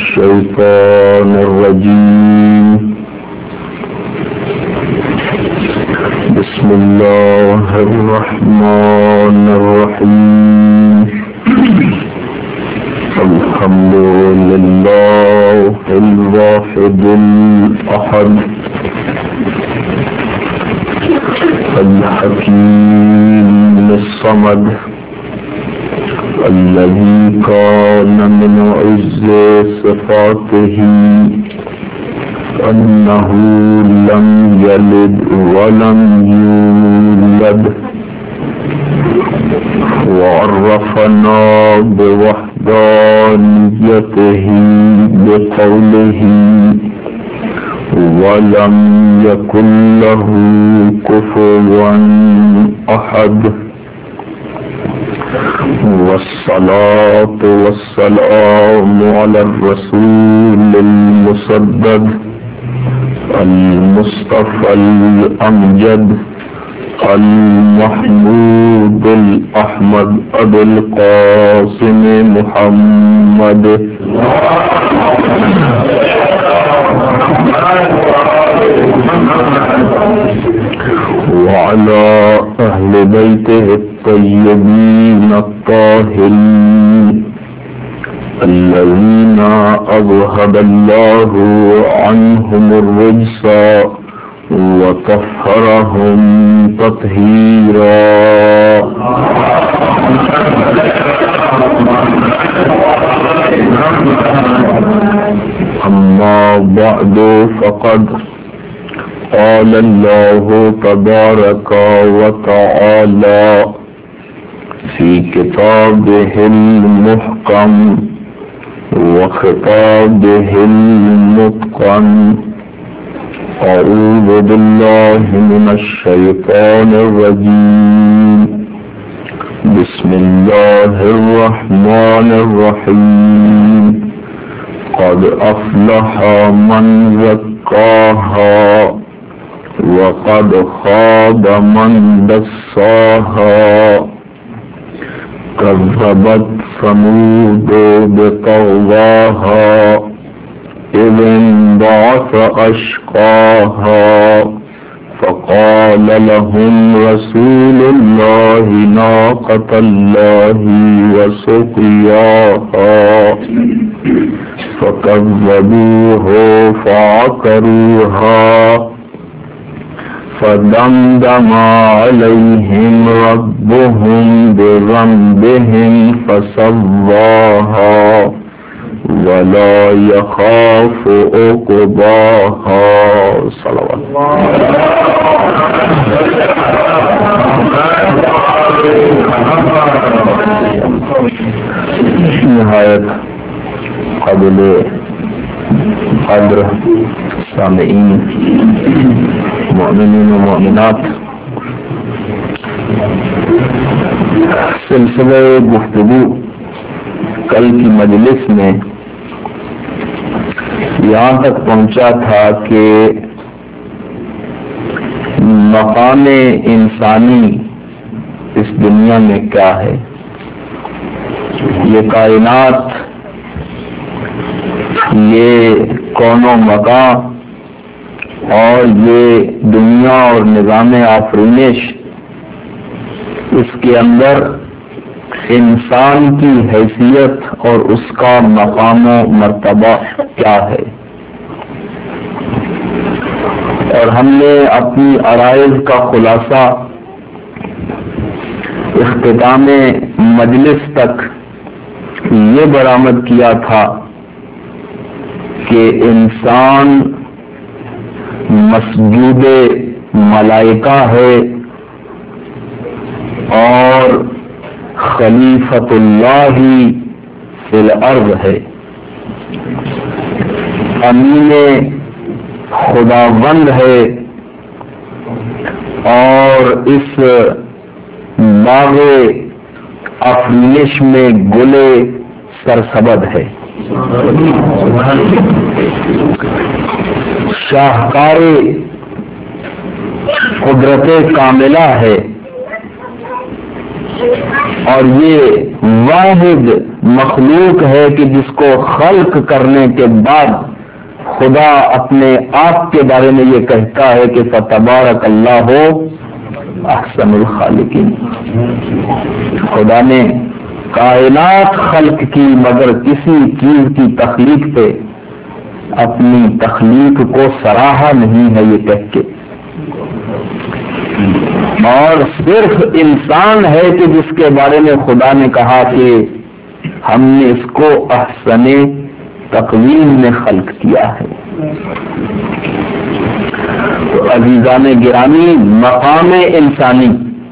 الشيطان الرجيم بسم الله الرحمن الرحيم الحمد لله الواحد الأحد الحكيم الصمد الذي كان من عز صفاته أنه لم يلد ولم يولد وعرفنا بوحدانيته بقوله ولم يكن له كفوا أحد والصلاة والسلام على الرسول المسدد المصطفى الأمجد المحمود الأحمد أبي القاسم محمد وعلى أهل بيته الطيبين الطاهرين الذين أذهب الله عنهم الرجس وطهرهم تطهيرا. أما بعد فقد قال الله تبارك وتعالى في كتابه المحكم وخطابه المتقن أعوذ بالله من الشيطان الرجيم بسم الله الرحمن الرحيم قد أفلح من زكاها وقد خاب من دساها كذبت ثمود بطغواها إذ انبعث أشقاها فقال لهم رسول الله ناقة الله وسقياها فكذبوه فعقروها فدمدم عليهم ربهم بذنبهم فسواها ولا يخاف عقباها. صلوات نہایت قابل قدر سامعین مؤمنین و مؤمنات، سلسلہ گفتگو کل کی مجلس میں یہاں تک پہنچا تھا کہ مقام انسانی اس دنیا میں کیا ہے. یہ کائنات، یہ کون و مکان اور یہ دنیا اور نظام آفرینش، اس کے اندر انسان کی حیثیت اور اس کا مقام و مرتبہ کیا ہے. اور ہم نے اپنی عرائض کا خلاصہ اختتام مجلس تک یہ برآمد کیا تھا کہ انسان مسجود ملائکہ ہے اور خلیفۃ اللہ فی الارض ہے، امین خداوند ہے اور اس باغ افرینش میں گلے سرسبد ہے. شاہکار قدرت کاملہ ہے اور یہ واحد مخلوق ہے کہ جس کو خلق کرنے کے بعد خدا اپنے آپ کے بارے میں یہ کہتا ہے کہ فتبارک اللہ احسن الخالقین۔ خدا نے کائنات خلق کی مگر کسی چیز کی تخلیق پہ اپنی تخلیق کو سراہا نہیں ہے یہ کہہ کے، اور صرف انسان ہے کہ جس کے بارے میں خدا نے کہا کہ ہم نے اس کو احسن تقویم میں خلق کیا ہے۔ تو عزیزان گرامی، مقام انسانی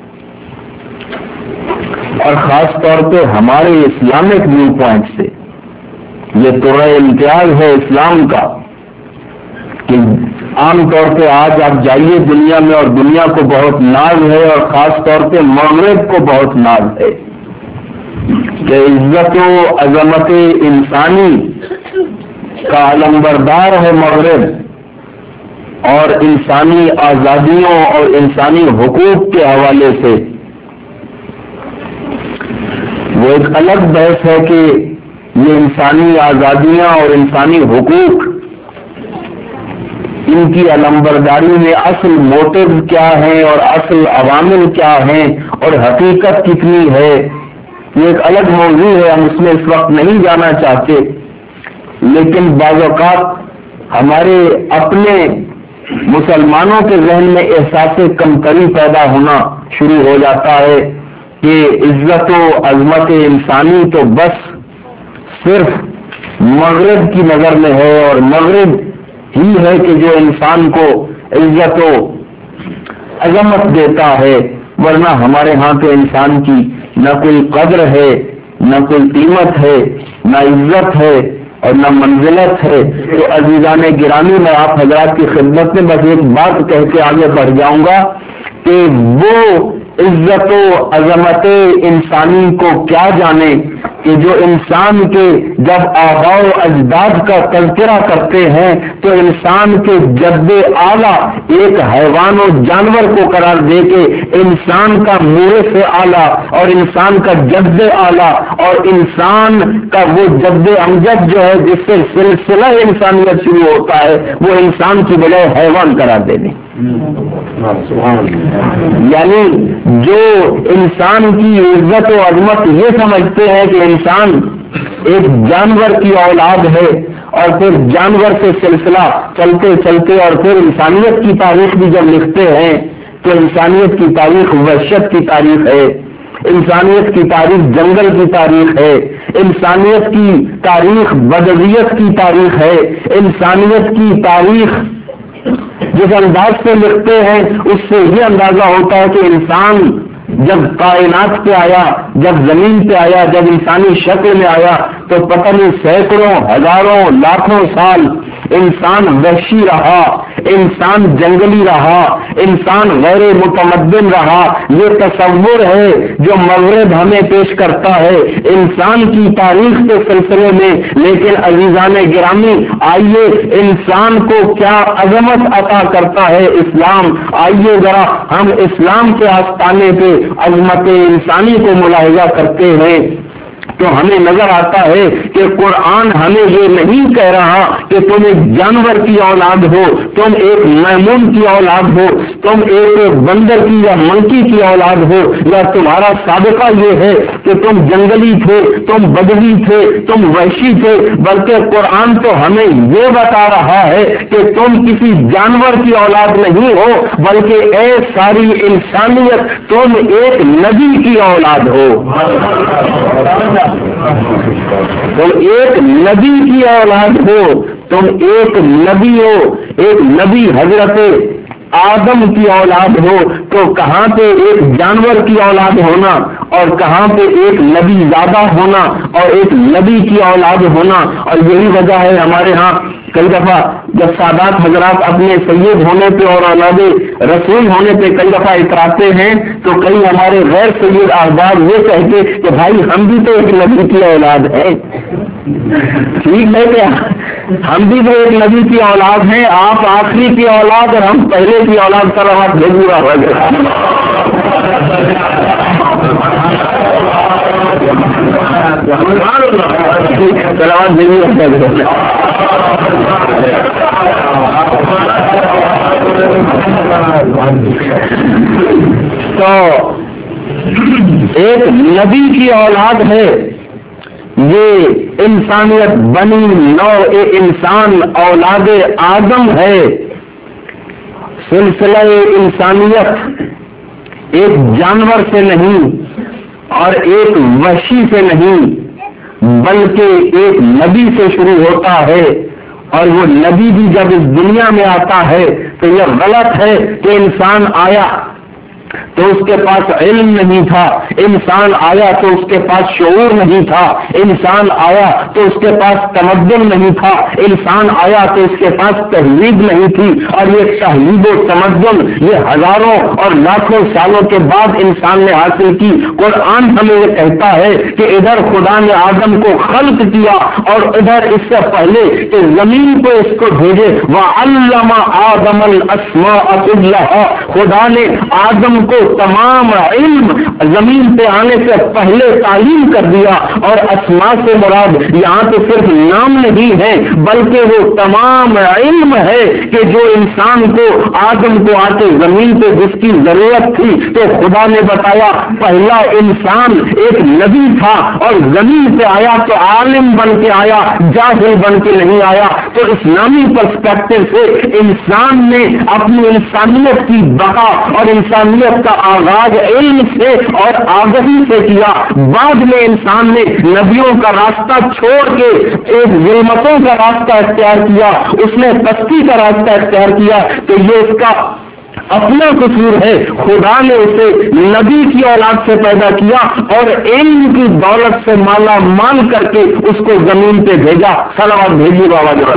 اور خاص طور پہ ہمارے اسلامک ویو پوائنٹ سے یہ طرح امتیاز ہے اسلام کا کہ عام طور پہ آج آپ جائیے دنیا میں اور دنیا کو بہت ناز ہے، اور خاص طور پہ مغرب کو بہت ناز ہے کہ عزت و عظمت انسانی کا علمبردار ہے مغرب، اور انسانی آزادیوں اور انسانی حقوق کے حوالے سے وہ ایک الگ بحث ہے کہ یہ انسانی آزادیاں اور انسانی حقوق ان کی علمبرداری میں اصل موٹو کیا ہیں اور اصل عوامل کیا ہیں اور حقیقت کتنی ہے، یہ ایک الگ موضوع ہے، ہم اس میں اس وقت نہیں جانا چاہتے۔ لیکن بعض اوقات ہمارے اپنے مسلمانوں کے ذہن میں احساس کمتری پیدا ہونا شروع ہو جاتا ہے کہ عزت و عظمت انسانی تو بس صرف مغرب کی نظر میں ہے، اور مغرب ہی ہے کہ جو انسان کو عزت و عظمت دیتا ہے، ورنہ ہمارے ہاں تو انسان کی نہ کوئی قدر ہے، نہ کوئی قیمت ہے، نہ عزت ہے اور نہ منزلت ہے۔ تو عزیزان گرامی، میں آپ حضرات کی خدمت میں بس ایک بات کہہ کے آگے بڑھ جاؤں گا کہ وہ عزت و عظمت انسانی کو کیا جانے کہ جو انسان کے جب آباء و اجداد کا تذکرہ کرتے ہیں تو انسان کے جد اعلیٰ ایک حیوان و جانور کو قرار دے کے انسان کا مورث اعلیٰ اور انسان کا جد اعلیٰ اور انسان کا وہ جد امجد جو ہے جس سے سلسلہ انسانیت شروع ہوتا ہے وہ انسان کی بجائے حیوان قرار دے دیں۔ یعنی جو انسان کی عزت و عظمت یہ سمجھتے ہیں کہ انسان ایک جانور کی اولاد ہے، اور پھر جانور سے سلسلہ چلتے چلتے اور پھر انسانیت کی تاریخ بھی جب لکھتے ہیں تو انسانیت کی تاریخ وحشت کی تاریخ ہے، انسانیت کی تاریخ جنگل کی تاریخ ہے، انسانیت کی تاریخ بدویت کی تاریخ ہے، انسانیت کی تاریخ جس انداز سے لکھتے ہیں اس سے یہ اندازہ ہوتا ہے کہ انسان جب کائنات پہ آیا، جب زمین پہ آیا، جب انسانی شکل میں آیا تو پتہ نہیں سینکڑوں ہزاروں لاکھوں سال انسان وحشی رہا، انسان جنگلی رہا، انسان غیر متمدن رہا۔ یہ تصور ہے جو مغرب ہمیں پیش کرتا ہے انسان کی تاریخ کے سلسلے میں۔ لیکن عزیزان گرامی، آئیے انسان کو کیا عظمت عطا کرتا ہے اسلام، آئیے ذرا ہم اسلام کے آستانے پہ عظمت انسانی کو ملاحظہ کرتے ہیں تو ہمیں نظر آتا ہے کہ قرآن ہمیں یہ نہیں کہہ رہا کہ تم ایک جانور کی اولاد ہو، تم ایک میمون کی اولاد ہو، تم ایک بندر کی یا منکی کی اولاد ہو، یا تمہارا سابقہ یہ ہے کہ تم جنگلی تھے، تم بدوی تھے، تم وحشی تھے، بلکہ قرآن تو ہمیں یہ بتا رہا ہے کہ تم کسی جانور کی اولاد نہیں ہو، بلکہ اے ساری انسانیت تم ایک نبی کی اولاد ہو، تم ایک نبی کی اولاد ہو، تم ایک نبی ہو، ایک نبی حضرت آدم کی اولاد ہو۔ تو کہاں پہ ایک جانور کی اولاد ہونا اور کہاں پہ ایک نبی زادہ ہونا اور ایک نبی کی اولاد ہونا۔ اور یہی وجہ ہے ہمارے ہاں کئی دفعہ جب سادات حضرات اپنے سید ہونے پہ اور اولاد رسول ہونے پہ کئی دفعہ اتراتے ہیں تو کئی ہمارے غیر سید احباب یہ کہتے کہ بھائی ہم بھی تو ایک نبی کی اولاد ہیں۔ ٹھیک ہے کیا؟ ہم بھی تو ایک نبی کی اولاد ہیں، آپ آخری کی اولاد اور ہم پہلے کی اولاد کا رواج بھیجوا सलावत भेजिए। तो एक नबी की औलाद है, ये इंसानियत बनी नौ इंसान औलाद आदम है। सिलसिला इंसानियत एक जानवर से नहीं और एक वहशी से नहीं, बल्कि एक नबी से शुरू होता है। और वो नबी भी जब इस दुनिया में आता है तो यह गलत है कि इंसान आया तो उसके पास इल्म नहीं था, इंसान आया तो उसके पास शऊर नहीं था, इंसान आया तो उसके पास तमद्दुन नहीं था, इंसान आया तो उसके पास तहजीब नहीं थी। और ये तहजीब और तमद्दुन ये हजारों और लाखों सालों के बाद इंसान ने हासिल की। कुरान हमें ये कहता है कि इधर खुदा ने आदम को खल्क किया और इधर इससे पहले कि जमीन को इसको भेजे, वह अल्लमा आदमल अस्माअ कुल्लहा, खुदा ने आदम को तमाम इल्म जमीन पे आने से पहले तालीम कर दिया। और अस्मा से मुराद यहाँ तो सिर्फ नाम नहीं है बल्कि वो तमाम इल्म है कि जो इंसान को आदम को आके जमीन पे जिसकी जरूरत थी तो खुदा ने बताया पहला इंसान एक नबी था और जमीन पे आया तो आलिम बन के आया, जाहिल बन के नहीं आया। तो इस्लामी पर्सपेक्टिव से इंसान ने अपनी इंसानियत की बका और इंसानियत का आगाज इल्म से और आगही से किया। बाद में इंसान ने नबियों का रास्ता छोड़ के एक जुल्मतों का रास्ता इख्तियार किया, उसने पस्ती का रास्ता इख्तियार किया। तो ये उसका अपना कसूर है। खुदा ने उसे नबी की औलाद से पैदा किया और इल्म की दौलत से माला माल करके उसको जमीन पे भेजा। सलावत भेजी बाबा जी।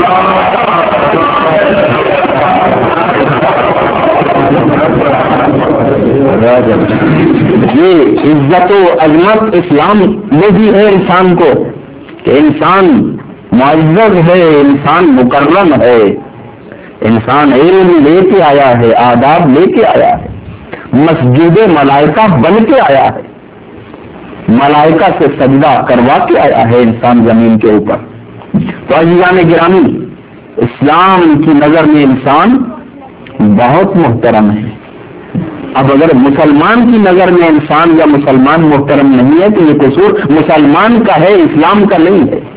ये इज्जत व अजमत इस्लाम में भी है इंसान को कि इंसान मुअज़्ज़ज़ है, इंसान मुकर्रम है, इंसान इल्म लेके आया है, आदाब लेके आया है, मस्जिद मलाइका बन के आया है, मलाइका से सजदा करवा के आया है इंसान जमीन के ऊपर। तो अज़ीज़ान गिरामी, इस्लाम की नजर में इंसान बहुत मुहतरम है। अब अगर मुसलमान की नजर में इंसान या मुसलमान मुहतरम नहीं है तो ये कसूर मुसलमान का है, इस्लाम का नहीं है।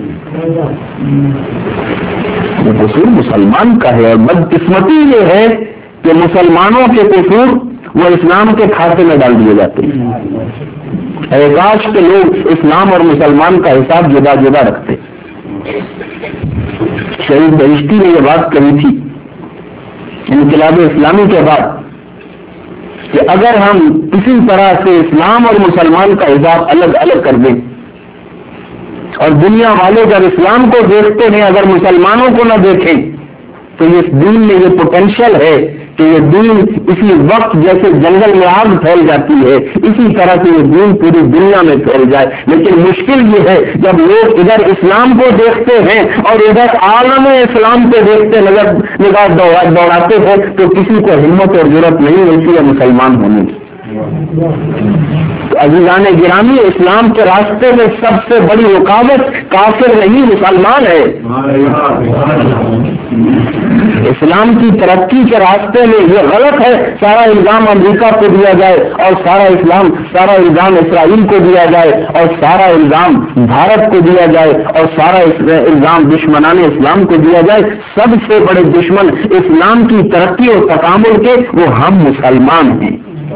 ये कसूर मुसलमान का है। और बदकिस्मती ये है कि मुसलमानों के कसूर वो इस्लाम के खाते में डाल दिए जाते हैं। काश के लोग इस्लाम और मुसलमान का हिसाब जुदा जुदा रखते। शहीद बहिश्ती ने यह बात कही थी इनकलाब इस्लामी के बाद कि अगर हम किसी तरह से इस्लाम और मुसलमान का हिसाब अलग अलग कर दें और दुनिया वाले जब इस्लाम को देखते हैं अगर मुसलमानों को न देखें तो ये दीन में ये पोटेंशियल है कि ये दीन इसी वक्त जैसे जंगल में आग फैल जाती है इसी तरह से ये दीन पूरी दुनिया में फैल जाए। लेकिन मुश्किल ये है जब लोग इधर इस्लाम को देखते हैं और इधर आलम इस्लाम को देखते नजर निगाह दौड़ाते हैं तो किसी को हिम्मत और जरूरत नहीं मिलती है मुसलमान होने की। तो अज़ीज़ान गिरामी, इस्लाम के रास्ते में सबसे बड़ी रुकावट काफिर नहीं मुसलमान है। इस्लाम की तरक्की के रास्ते में ये गलत है सारा इल्जाम अमेरिका को दिया जाए और सारा इल्जाम इसराइल को दिया जाए और सारा इल्जाम भारत को दिया जाए और सारा इल्जाम दुश्मनाने इस्लाम को दिया जाए। सबसे बड़े दुश्मन इस्लाम की तरक्की और तकामुल के वो हम मुसलमान हैं।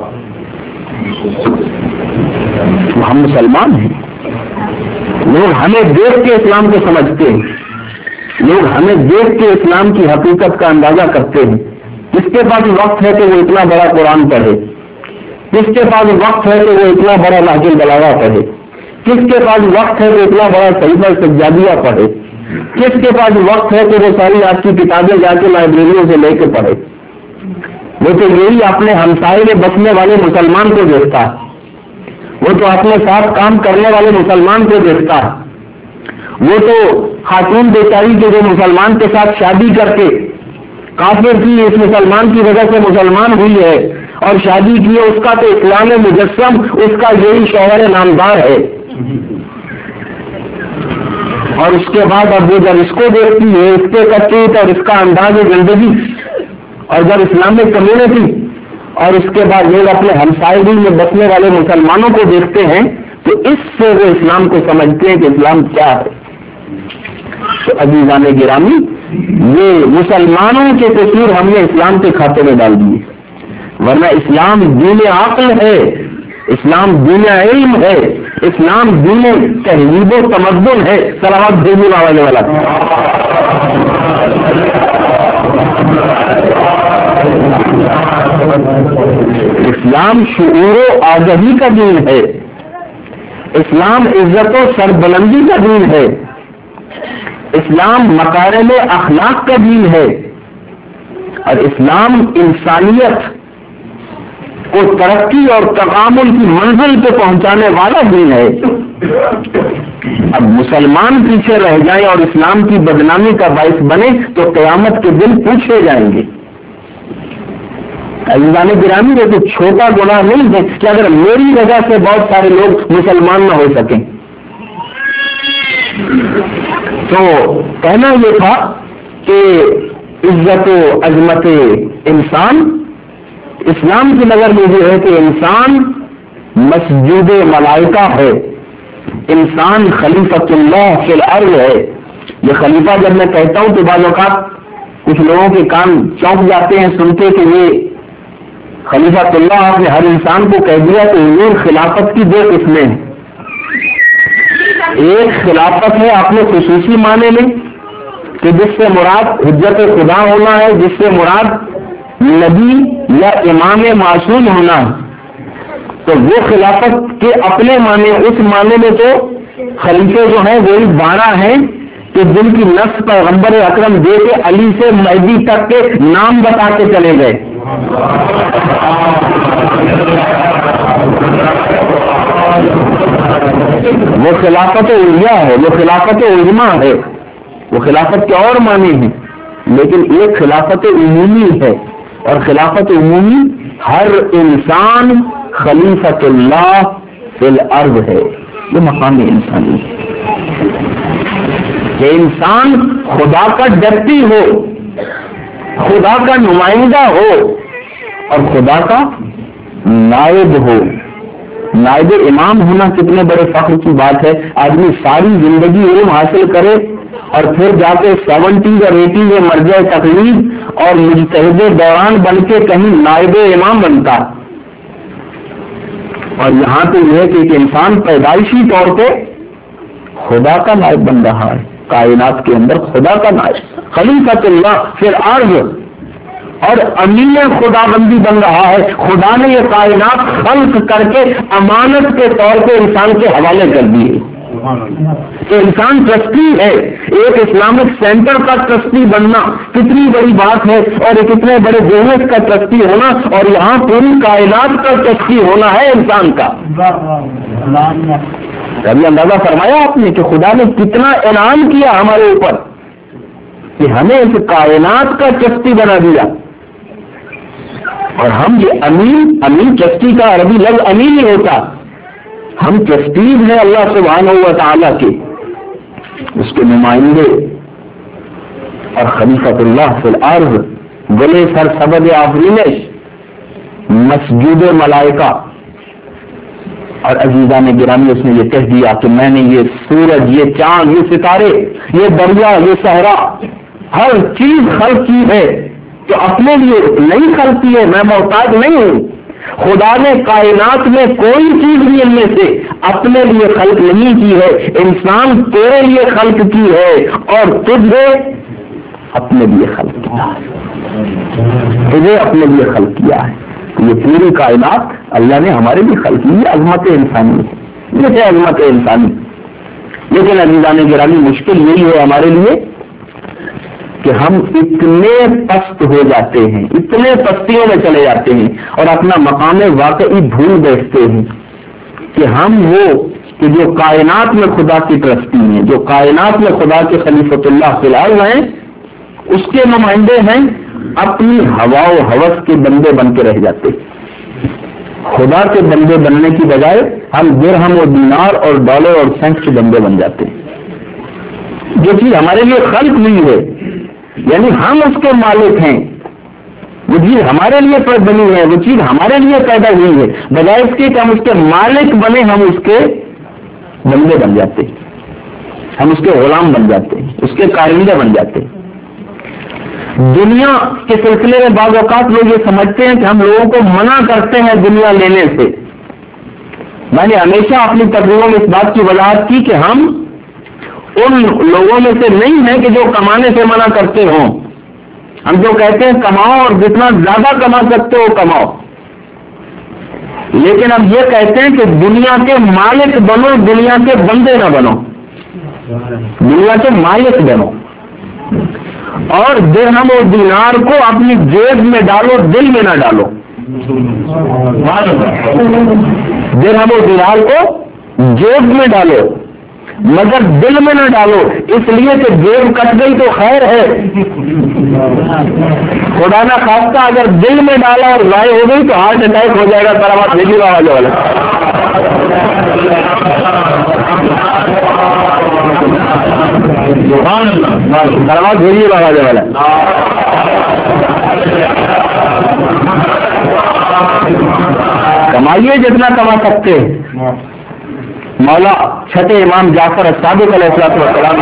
हम मुसलमान हैं। लोग हमें देख के इस्लाम को समझते हैं, लोग हमें देख के इस्लाम की हकीकत का अंदाजा करते हैं। किसके पास वक्त है कि वो इतना बड़ा कुरान पढ़े, किसके पास वक्त है कि वो इतना बड़ा नाजिल बलागा पढ़े, किसके पास वक्त है कि इतना बड़ा सहीफा सज्जादिया पढ़े, किसके पास वक्त है कि वो सारी आपकी किताबें जाके लाइब्रेरियों से लेके पढ़े। वो तो यही अपने हमसाये में बसने वाले मुसलमान को देखता है, वो तो अपने साथ काम करने वाले मुसलमान को देखता है, वो तो खातून बेचारी के जो मुसलमान के साथ शादी करके काफिर की इस मुसलमान की वजह से मुसलमान हुई है और शादी की है, उसका तो इस्लाम मुजस्सम उसका यही शौहर नामदार है। اور اس کے بعد اب وہ جب اس کو دیکھتی ہے، اس کے کرتوت اور اس کا انداز زندگی، اور جب اسلامک کمیونٹی اور اس کے بعد لوگ اپنے ہمسائیگی میں بسنے والے مسلمانوں کو دیکھتے ہیں تو اس سے وہ اسلام کو سمجھتے ہیں کہ اسلام کیا ہے۔ تو عزیزان گرامی، یہ مسلمانوں کے قصور ہم نے اسلام کے کھاتے میں ڈال دیے، ورنہ اسلام دین عقل ہے، اسلام دین علم ہے، اسلام دین تہذیب و تمدن ہے۔ صلوات دینے والا اسلام شعور و آگہی کا دین ہے، اسلام عزت و سربلندی کا دین ہے، اسلام مکارم اخلاق کا دین ہے، اور اسلام انسانیت کو ترقی اور تکامل کی منزل پہ پہنچانے والا دین ہے۔ اب مسلمان پیچھے رہ جائیں اور اسلام کی بدنامی کا باعث بنے تو قیامت کے دن پوچھے جائیں گے۔ عزیزان گرامی، یہ کوئی چھوٹا گناہ نہیں ہے کہ اگر میری وجہ سے بہت سارے لوگ مسلمان نہ ہو سکیں۔ تو کہنا یہ تھا کہ عزت و عظمت انسان اسلام کی نظر میں یہ ہے کہ انسان مسجود ملائکہ ہے، انسان خلیفۃ اللہ فی الارض ہے۔ یہ خلیفہ جب میں کہتا ہوں تو بعض اوقات کچھ لوگوں کے کان چونک جاتے ہیں سنتے کہ یہ خلیفۃ اللہ آپ نے ہر انسان کو کہہ دیا تو حضور خلافت کی دو قسمیں ہیں۔ ایک خلافت ہے اپنے خصوصی معنی میں کہ جس سے مراد حجت خدا ہونا ہے، جس سے مراد نبی یا امام معصوم ہونا ہے، تو وہ خلافت کے اپنے معنی، اس معنی میں تو خلیفے جو ہیں وہی 12 ہیں کہ جن کی نفس پیغمبر اکرم دے کے علی سے مہدی تک کے نام بتا کے چلے گئے۔ وہ خلافت علیہ ہے، وہ خلافت عظمیٰ ہے، وہ خلافت کے اور معنی ہیں، لیکن ایک خلافت عمومی ہے، اور خلافت عمومی ہر انسان خلیفۃ اللہ فی الارض ہے۔ یہ مقام انسانی ہے کہ انسان خدا کا ڈپٹی ہو، خدا کا نمائندہ ہو اور خدا کا نائب ہو۔ نائب امام ہونا کتنے بڑے فخر کی بات ہے۔ آدمی ساری زندگی علم حاصل کرے اور پھر جا کے 70 اور 80 میں مر جائے تقلید اور مجتہد دوران بن کے کہیں نائب امام بنتا۔ اور یہاں تو یہ ہے کہ ایک انسان پیدائشی طور پہ خدا کا نائب بن رہا ہے، کائنات کے اندر خدا کا نائب، خلیفۃ اللہ فی الارض، اور امین خدا بندی بن رہا ہے۔ خدا نے یہ کائنات خلق کر کے امانت کے طور پہ انسان کے حوالے کر دی ہے کہ انسان ٹرسٹی ہے۔ ایک اسلامک سینٹر کا ٹرسٹی بننا کتنی بڑی بات ہے، اور ایک اتنے بڑے بزنس کا ٹرسٹی ہونا، اور یہاں پوری کائنات کا ٹرسٹی ہونا ہے انسان کا۔ ابھی اندازہ فرمایا آپ نے کہ خدا نے کتنا انعام کیا ہمارے اوپر کہ ہمیں اس کائنات کا ٹرسٹی بنا دیا، اور ہم یہ امین ٹرسٹی کا عربی لفظ امین ہی ہوتا، ہم ٹرسٹیز ہیں اللہ سبحانہ و تعالیٰ کے، اس کے نمائندے اور خلیفۃ اللہ فی الارض، گلے سر سبد آفرینش، مسجود ملائکہ۔ اور عزیزان گرامی اس نے یہ کہہ دیا کہ میں نے یہ سورج، یہ چاند، یہ ستارے، یہ دریا، یہ صحرا، ہر چیز خلق کی ہے تو اپنے لیے نہیں خلق کی ہے، میں محتاج نہیں ہوں۔ خدا نے کائنات میں کوئی چیز بھی ان میں سے اپنے لیے خلق نہیں کی ہے، انسان تیرے لیے خلق کی ہے اور تجھے اپنے لیے خلق کیا ہے، تجھے اپنے لیے خلق کیا ہے۔ یہ پوری کائنات اللہ نے ہمارے لیے خلق کی ہے، عظمت انسانی ہے، یہ ہے عظمت انسانی۔ لیکن عزیزان گرامی مشکل یہی ہے ہمارے لیے کہ ہم اتنے پست ہو جاتے ہیں، اتنے پستیوں میں چلے جاتے ہیں اور اپنا مقام واقعی بھول بیٹھتے ہیں کہ ہم وہ کہ جو کائنات میں خدا کی ٹرسٹی ہیں، جو کائنات میں خدا کے خلیفۃ اللہ فی الحال ہیں، اس کے نمائندے ہیں، اپنی ہوا و ہوس کے بندے بن کے رہ جاتے۔ خدا کے بندے بننے کی بجائے ہم درہم و دینار اور ڈالر اور سینٹ کے بندے بن جاتے ہیں۔ جو چیز ہمارے لیے خلق ہوئی ہے، یعنی ہم اس کے مالک ہیں، وہ چیز ہمارے لیے بنی ہے، وہ چیز ہمارے لیے پیدا ہوئی ہے، بجائے اس کے کہ ہم اس کے مالک بنے، ہم اس کے بندے بن جاتے ہیں، ہم اس کے غلام بن جاتے ہیں، اس کے کارندے بن جاتے ہیں۔ دنیا کے سلسلے میں بعض اوقات لوگ یہ سمجھتے ہیں کہ ہم لوگوں کو منع کرتے ہیں دنیا لینے سے۔ میں نے ہمیشہ اپنی تقریروں میں اس بات کی وضاحت کی کہ ہم ان لوگوں میں سے نہیں ہیں کہ جو کمانے سے منع کرتے ہوں۔ ہم جو کہتے ہیں کماؤ اور جتنا زیادہ کما سکتے ہو کماؤ، لیکن ہم یہ کہتے ہیں کہ دنیا کے مالک بنو، دنیا کے بندے نہ بنو، دنیا کے مالک بنو، اور درہم و دینار کو اپنی جیب میں ڈالو، دل میں نہ ڈالو۔ درہم و دینار کو جیب میں ڈالو مگر دل میں نہ ڈالو، اس لیے کہ جیب کٹ گئی تو خیر ہے، خدا نہ خواستہ اگر دل میں ڈالا اور ضائع ہو گئی تو ہارٹ اٹیک ہو جائے گا۔ سلامات بھیجیے آواز والا، سلامات بھیجیے آواز والا۔ کمائیے جتنا کما سکتے، مولا چھٹے امام جعفر الصادق علیہ السلام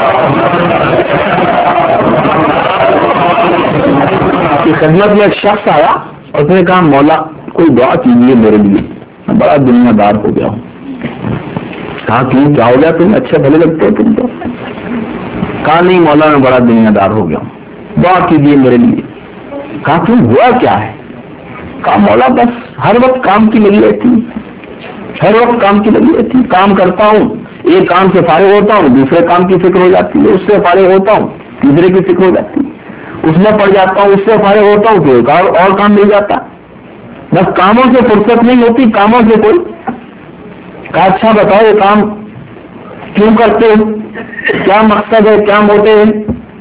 کی خدمت میں ایک شخص آیا، اس نے کہا مولا کوئی دعا کیجیے میرے لیے، میں بڑا دنیا دار ہو گیا ہوں۔ کہا کیوں، کیا ہو گیا تم، اچھے بھلے لگتے ہو تم تو۔ کہا نہیں مولا میں بڑا دنیا دار ہو گیا ہوں، دعا کیجیے میرے لیے۔ کہا کیوں، ہوا کیا ہے؟ کہا مولا بس ہر وقت کام کی لگی رہتی، ہر وقت کام کی لگی رہتی، کام کرتا ہوں، ایک کام سے فارغ ہوتا ہوں، دوسرے کام کی فکر ہو جاتی ہے، اس سے فارغ ہوتا ہوں، تیسرے کی فکر ہو جاتی ہے، اس میں پڑ جاتا ہوں، اس سے فارغ ہوتا ہوں تو ایک اور کام مل جاتا، بس کاموں سے فرصت نہیں ہوتی، کاموں سے کوئی۔ کہا اچھا بتاؤ یہ کام کیوں کرتے ہو، کیا مقصد ہے، کیا موٹے ہے؟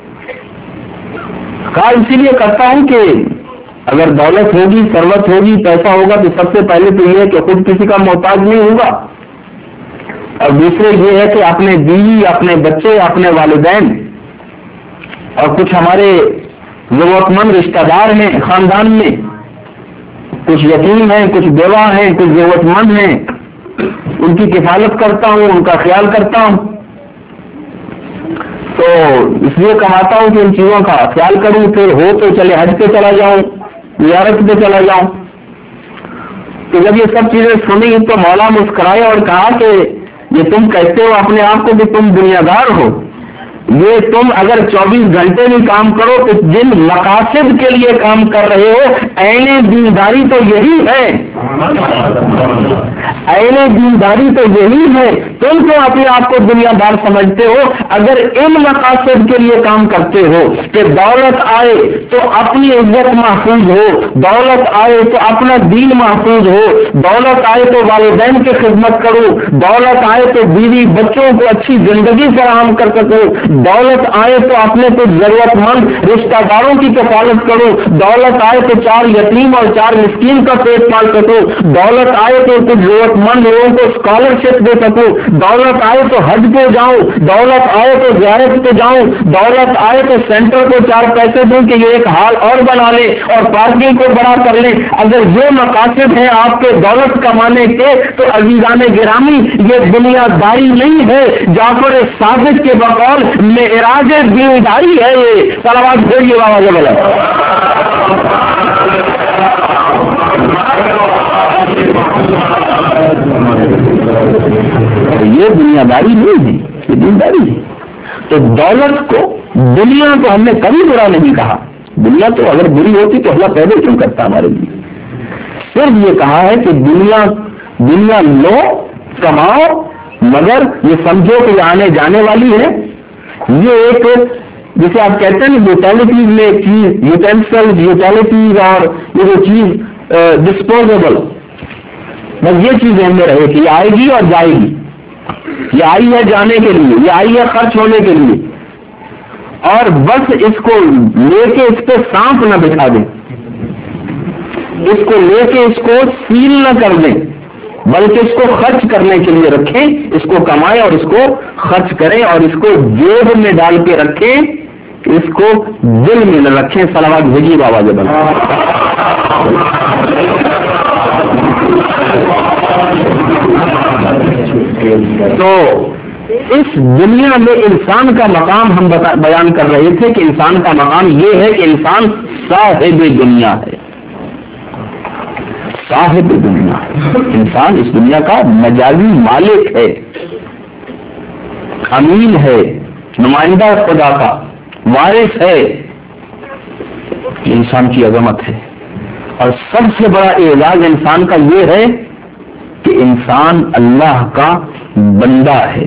کہا اسی لیے کرتا ہوں کہ اگر دولت ہوگی، ثروت ہوگی، پیسہ ہوگا تو سب سے پہلے تو یہ ہے کہ خود کسی کا محتاج نہیں ہوگا، اور دوسرے یہ ہے کہ اپنے بیوی، اپنے بچے، اپنے والدین اور کچھ ہمارے ضرورت مند رشتہ دار ہیں خاندان میں، کچھ یتیم ہیں، کچھ بیوہ ہیں، کچھ ضرورت مند ہیں، ان کی کفالت کرتا ہوں، ان کا خیال کرتا ہوں، تو اس لیے کماتا ہوں کہ ان چیزوں کا خیال کروں، پھر ہو تو چلے حج پہ چلا جاؤں، زیارت پہ چلا جاؤں۔ تو جب یہ سب چیزیں سنی تو مولا مسکرائے اور کہا کہ یہ تم کہتے ہو اپنے آپ کو کہ تم دنیا دار ہو، یہ تم اگر 24 گھنٹے بھی کام کرو تو جن مقاصد کے لیے کام کر رہے ہو، عین دینداری تو یہی ہے، عین دینداری تو یہی ہے، تم تو اپنے آپ کو دنیا دار سمجھتے ہو اگر ان مقاصد کے لیے کام کرتے ہو کہ دولت آئے تو اپنی عزت محفوظ ہو، دولت آئے تو اپنا دین محفوظ ہو، دولت آئے تو والدین کی خدمت کرو، دولت آئے تو بیوی بچوں کو اچھی زندگی فراہم کر سکو، دولت آئے تو اپنے کچھ ضرورت مند رشتہ داروں کی کفالت کرو، دولت آئے تو 4 یتیم اور 4 مسکین کا پیٹ پال سکو، دولت آئے تو کچھ ضرورت مند لوگوں کو اسکالرشپ دے سکو، دولت آئے تو حج پہ جاؤں، دولت آئے تو زیارت پہ جاؤں، دولت آئے تو سینٹر کو 4 پیسے دوں کہ یہ ایک ہال اور بنا لے اور پارکنگ کو بڑا کر لے۔ اگر یہ مقاصد ہیں آپ کے دولت کمانے کے تو عزیزان گرامی یہ دنیا داری نہیں ہے، جعفر صادق کے بقول معراج دینداری ہے۔ یہ صلوات بھیجیے بابا جبل، یہ دنیا داری نہیں ہے، یہ دینداری ہے۔ تو دولت کو، دنیا کو ہم نے کبھی برا نہیں کہا، دنیا تو اگر بری ہوتی تو اللہ پیدا کیوں کرتا ہمارے لیے؟ صرف یہ کہا ہے کہ دنیا لو، کماؤ، مگر یہ سمجھو کہ یہ آنے جانے والی ہے۔ یہ ایک جسے آپ کہتے ہیں یوٹیلٹیز میں ایک چیز، یوٹینسل یوٹیلٹیز، اور یہ جو چیز ڈسپوزیبل، بس یہ چیز ذہن میں رہے کہ یہ آئے گی اور جائے گی، یہ آئی ہے جانے کے لیے، یہ آئی ہے خرچ ہونے کے لیے، اور بس اس کو لے کے اس پہ سانپ نہ بٹھا دیں، اس کو لے کے اس کو سیل نہ کر دیں، بلکہ اس کو خرچ کرنے کے لیے رکھیں، اس کو کمائیں اور اس کو خرچ کریں، اور اس کو جیب میں ڈال کے رکھیں، اس کو دل میں نہ رکھیں. صلوات بھیجیے بابا جبل. تو اس دنیا میں انسان کا مقام ہم بیان کر رہے تھے کہ انسان کا مقام یہ ہے کہ انسان صاحب دنیا ہے. صاحب دنیا، انسان اس دنیا کا مجازی مالک ہے، امین ہے، نمائندہ خدا کا، وارث ہے. انسان کی عظمت ہے. اور سب سے بڑا اعزاز انسان کا یہ ہے کہ انسان اللہ کا بندہ ہے.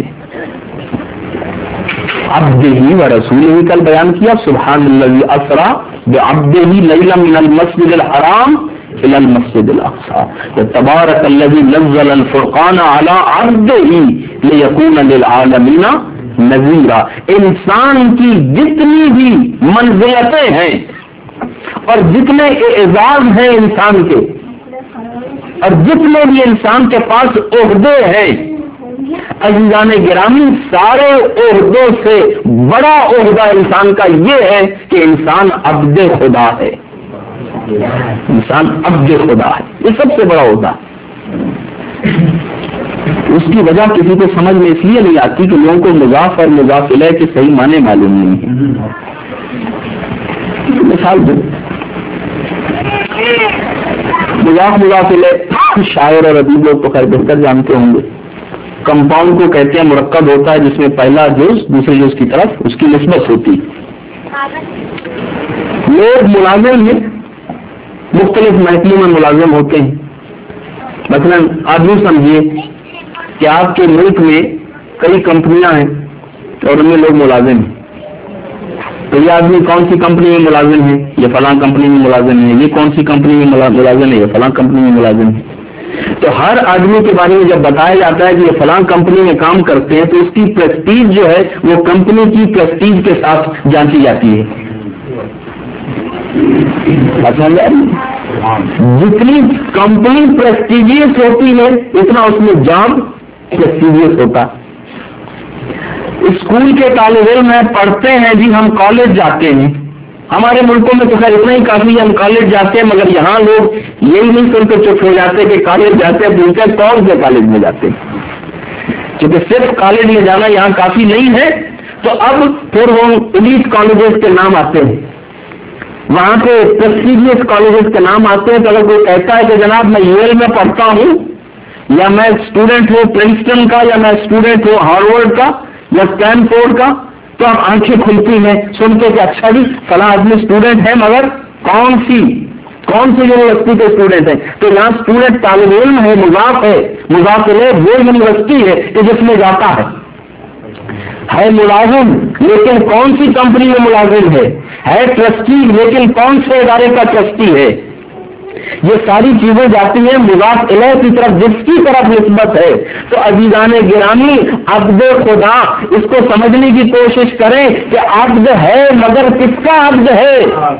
عبدہ و رسولہ کل بیان کیا. سبحان الذی اسری بعبدہ لیلا من المسجد الحرام الى المسجد الاقصى تبارک الذی نزل الفرقان علی عبدہ لیکون للعالمین نذیرا. انسان کی جتنی بھی منزلتیں ہیں اور جتنے اعزاز ہیں انسان کے، اور جتنے بھی انسان کے پاس عہدے ہیں، عزیزان گرامی، سارے عہدوں سے بڑا عہدہ انسان کا یہ ہے کہ انسان عبد خدا ہے. انسان عبد خدا ہے، یہ سب سے بڑا عہدہ. اس کی وجہ کسی کو سمجھ میں اس لیے نہیں آتی کہ لوگوں کو مضاف اور مضاف الیہ کے صحیح معنی معلوم نہیں ہے. مثال دو، مضاف الیہ شاعر اور ادیب لوگ تو خیر بہتر جانتے ہوں گے. کمپاؤنڈ کو کہتے ہیں، مرکب ہوتا ہے جس میں پہلا جز دوسرے جز کی طرف اس کی نسبت ہوتی. لوگ ملازم ہیں، مختلف محکموں میں ملازم ہوتے ہیں. مثلا آپ یوں سمجھیے کہ آپ کے ملک میں کئی کمپنیاں ہیں اور ان میں لوگ ملازم ہیں. تو یہ آدمی کون سی کمپنی میں ملازم ہے؟ یہ فلاں کمپنی میں ملازم ہے. یہ کون سی کمپنی میں ملازم ہے؟ یہ فلاں کمپنی میں ملازم ہے. تو ہر آدمی کے بارے میں جب بتایا جاتا ہے کہ یہ فلاں کمپنی میں کام کرتے ہیں تو اس کی پریسٹیج جو ہے وہ کمپنی کی پریسٹیج کے ساتھ جانچی جاتی ہے. جتنی کمپنی پریسٹیجیس ہوتی ہے اتنا اس میں جاب پریسٹیجیس ہوتا. اسکول کے طالب علم پڑھتے ہیں جی، ہم کالج جاتے ہیں. ہمارے ملکوں میں تو خیر اتنا ہی کافی ہے، ہم کالج جاتے ہیں، مگر یہاں لوگ یہی نہیں سن کے چپ ہو جاتے کہ کالج جاتے ہیں، پوچھتے کون سے کالج میں جاتے ہیں. کیونکہ صرف کالج میں جانا یہاں کافی نہیں ہے، تو اب پھر وہ ایلیٹ کالجز کے نام آتے ہیں، وہاں پہ پریسٹیجیس کالجز کے نام آتے ہیں. تو اگر کوئی کہتا ہے کہ جناب میں ییل میں پڑھتا ہوں، یا میں اسٹوڈنٹ ہوں پرنسٹن کا، یا میں اسٹوڈنٹ ہوں ہارورڈ کا یا اسٹینفورڈ کا، تو اب آنکھیں کھلتی ہیں سن کے کہ اچھا جی فلاں آدمی اسٹوڈنٹ ہے، مگر کون سی یونیورسٹی کے اسٹوڈنٹ ہیں. تو یہاں اسٹوڈنٹ طالب علم ہے، مضاف ہے، مضاف الیہ وہ یونیورسٹی ہے کہ جس میں جاتا ہے ملازم لیکن کون سی کمپنی میں ملازم ہے ٹرسٹی لیکن کون سے ادارے کا ٹرسٹی ہے. یہ ساری چیزیں جاتی ہیں مضاف الیہ کی طرف جس کی طرف نسبت ہے. تو عزیزان گرامی، عبد خدا اس کو سمجھنے کی کوشش کریں کہ عبد ہے مگر کس کا عبد ہے؟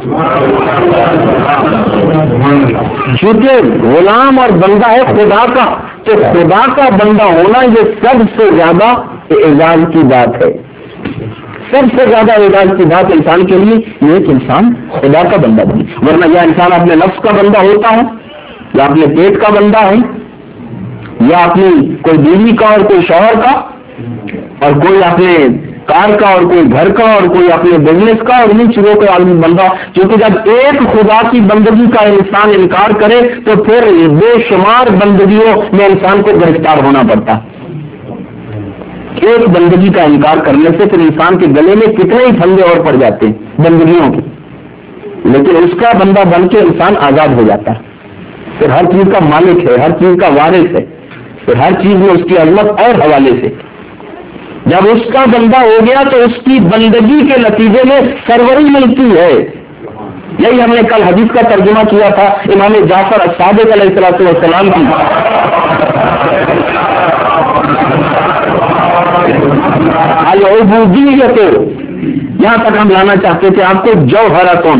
چونکہ غلام اور بندہ ہے خدا کا، تو خدا کا بندہ ہونا یہ سب سے زیادہ اعزاز کی بات ہے. سب سے زیادہ اعزاز کی بات انسان کے لیے یہ کہ انسان خدا کا بندہ بنے. ورنہ یا انسان اپنے نفس کا بندہ ہوتا ہے، یا اپنے پیٹ کا بندہ ہے، یا اپنی کوئی بیوی کا اور کوئی شوہر کا، اور کوئی اپنے کار کا اور کوئی گھر کا اور کوئی اپنے بزنس کا، اور انہیں چیزوں کا عالمی بندہ. کیونکہ جب ایک خدا کی بندگی کا انسان انکار کرے تو پھر بے شمار بندگیوں میں انسان کو گرفتار ہونا پڑتا. ایک بندگی کا انکار کرنے سے پھر انسان کے گلے میں کتنے ہی پھندے اور پڑ جاتے ہیں بندگیوں کے، لیکن اس کا بندہ بن کے انسان آزاد ہو جاتا ہے. پھر ہر چیز کا مالک ہے، ہر چیز کا وارث ہے، پھر ہر چیز میں اس کی عظمت اور حوالے سے. جب اس کا بندہ ہو گیا تو اس کی بندگی کے نتیجے میں سروری ملتی ہے. یہی ہم نے کل حدیث کا ترجمہ کیا تھا امام جعفر الصادق علیہ السلام کی. العبودیت، یہاں تک ہم لانا چاہتے تھے آپ کو جوہرتن.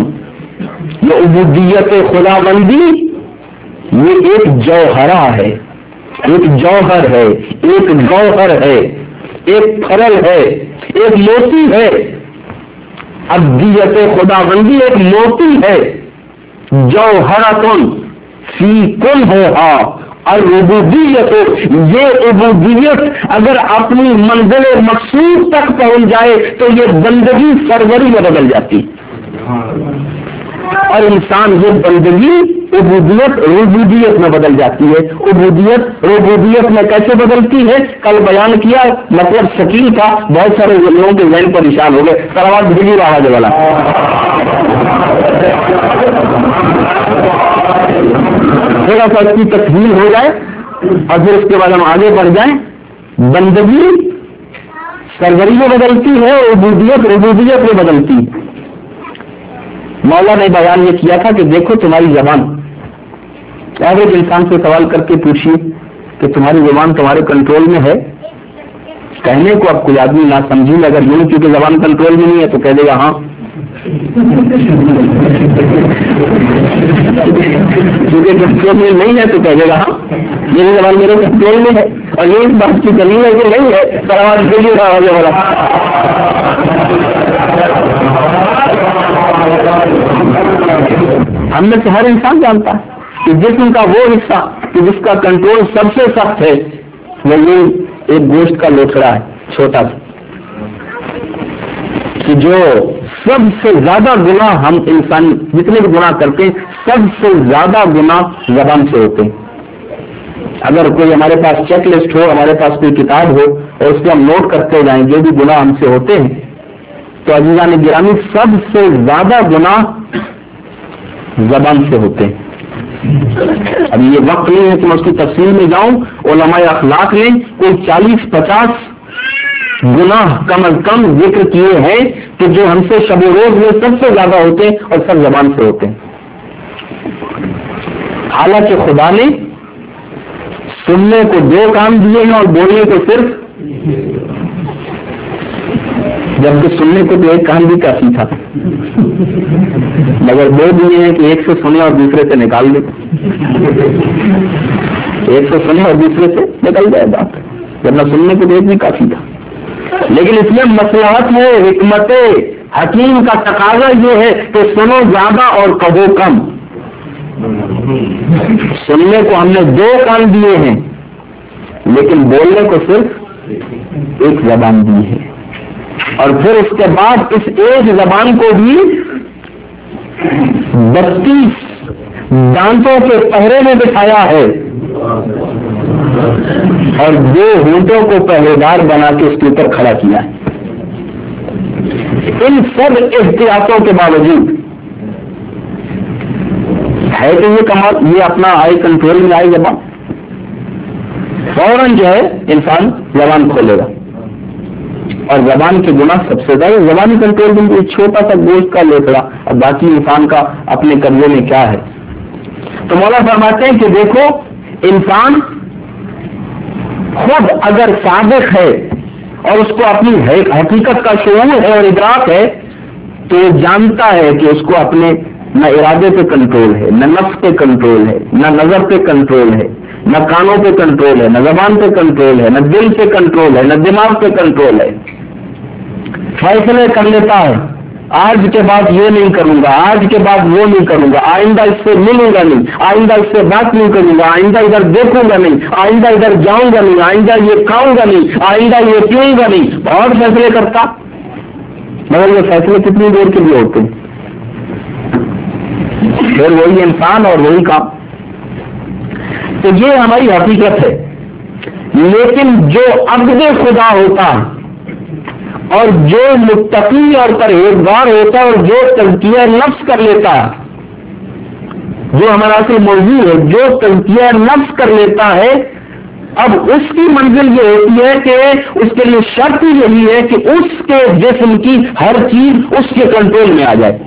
یہ عبودیت خدا بندی یہ ایک جوہرہ ہے، ایک جوہر ہے، ایک گوہر ہے، ایک پھرل ہے، ایک موتی ہے. ابدیت خداوندی ایک موتی ہے. جوہرتن فی کل ہوا اور ربوبیت، یہ عبودیت اگر اپنی منزل مقصود تک پہنچ جائے تو یہ بندگی سروری میں بدل جاتی. اور انسان یہ بندگی عبودیت ربوبیت میں بدل جاتی ہے. عبودیت ربوبیت میں کیسے بدلتی ہے؟ کل بیان کیا مطلب شکیل کا. بہت سارے لوگوں کے ذہن پریشان ہو گئے. سروات بھیجی آواز والا تھوڑا سا اس کی تکمیل ہو جائے اور پھر اس کے بعد ہم آگے بڑھ جائیں. بندگی سروری میں بدلتی ہے، عبودیت ربوبیت میں بدلتی. مولا نے بیان یہ کیا تھا کہ دیکھو تمہاری زبان، ایوریج انسان سے سوال کر کے پوچھیے کہ تمہاری زبان تمہارے کنٹرول میں ہے؟ کہنے کو اب کوئی آدمی نہ سمجھی اگر یوں کیونکہ زبان کنٹرول میں نہیں ہے تو کہہ دے گا ہاں. کیونکہ کنٹرول میں نہیں ہے تو کہہ دے گا ہاں میری زبان میرے کنٹرول میں ہے. اور یہ اس بات کی دلیل ہے کہ نہیں ہے پر آواز کے لیے ہم میں سے ہر انسان جانتا ہے کہ جسم کا وہ حصہ کہ جس کا کنٹرول سب سے سخت ہے وہ یہ ایک گوشت کا لوتھڑا ہے چھوٹا سا، کہ جو سب سے زیادہ گناہ ہم انسان جتنے بھی گناہ کرتے ہیں سب سے زیادہ گناہ زبان سے ہوتے ہیں. اگر کوئی ہمارے پاس چیک لسٹ ہو، ہمارے پاس کوئی کتاب ہو اور اس کو ہم نوٹ کرتے جائیں جو بھی گناہ ہم سے ہوتے ہیں تو عزیزان گرامی سب سے زیادہ گناہ زبان سے ہوتے ہیں. اب یہ وقت نہیں ہے کہ میں اس کی تفصیل میں جاؤں. علماء اخلاق نے کوئی 40-50 گناہ کم از کم ذکر کیے ہیں کہ جو ہم سے شب و روز میں سب سے زیادہ ہوتے ہیں اور سب زبان سے ہوتے ہیں. حالانکہ خدا نے سننے کو 2 کام دیے ہیں اور بولنے کو صرف، جبکہ سننے کو تو 1 کام بھی کافی تھا مگر 2 دیے ہیں کہ ایک سے سنے اور دوسرے سے نکال دے. ایک سے سنے اور دوسرے سے نکل جائے بات، ورنہ سننے کو تو 1 بھی کافی تھا. لیکن اس میں مصلحت ہے، حکمت حکیم کا تقاضا یہ ہے کہ سنو زیادہ اور کہو کم. سننے کو ہم نے 2 کان دیے ہیں لیکن بولنے کو صرف 1 زبان دی ہے. اور پھر اس کے بعد اس ایک زبان کو بھی 32 دانتوں کے پہرے میں بٹھایا ہے اور 2 ہونٹوں کو پہرے دار بنا کے اس کے اوپر کھڑا کیا ہے. ان سب احتیاطوں کے باوجود ہے کہ یہ کمال، یہ اپنا آئی کنٹرول میں آئی زبان، فوراً جو ہے انسان زبان کھولے گا. اور زبان کے گناہ سب سے زیادہ زبانی کنٹرول میں ایک چھوٹا سا گوشت کا لوتھڑا اور باقی انسان کا اپنے قبضے میں کیا ہے. تو مولا فرماتے ہیں کہ دیکھو انسان خود اگر صادق ہے اور اس کو اپنی حقیقت کا شعور ہے اور ادراک ہے تو یہ جانتا ہے کہ اس کو اپنے نہ ارادے پہ کنٹرول ہے، نہ نفس پہ کنٹرول ہے، نہ نظر پہ کنٹرول ہے، نہ کانوں پہ کنٹرول ہے، نہ زبان پہ کنٹرول ہے، نہ دل پہ کنٹرول ہے، نہ دماغ پہ کنٹرول ہے. فیصلے کر لیتا ہے آج کے بعد یہ نہیں کروں گا، آج کے بعد وہ نہیں کروں گا، آئندہ اس سے ملوں گا نہیں، آئندہ اس سے بات نہیں کروں گا، آئندہ ادھر دیکھوں گا نہیں، آئندہ ادھر جاؤں گا نہیں، آئندہ یہ کھاؤں گا نہیں، آئندہ یہ پیوں گا نہیں. بہت فیصلے کرتا مگر یہ فیصلے کتنی دیر کے لیے ہوتے ہیں؟ پھر وہی انسان اور وہی کام. تو یہ ہماری حقیقت ہے. لیکن جو عبد خدا ہوتا ہے اور جو متقی اور پرہیزگار ہوتا ہے اور جو تزکیہ نفس کر لیتا ہے، جو ہمارا اصل موضوع ہے، جو تزکیہ نفس کر لیتا ہے، اب اس کی منزل یہ ہوتی ہے کہ اس کے لیے شرط یہی ہے کہ اس کے جسم کی ہر چیز اس کے کنٹرول میں آ جائے.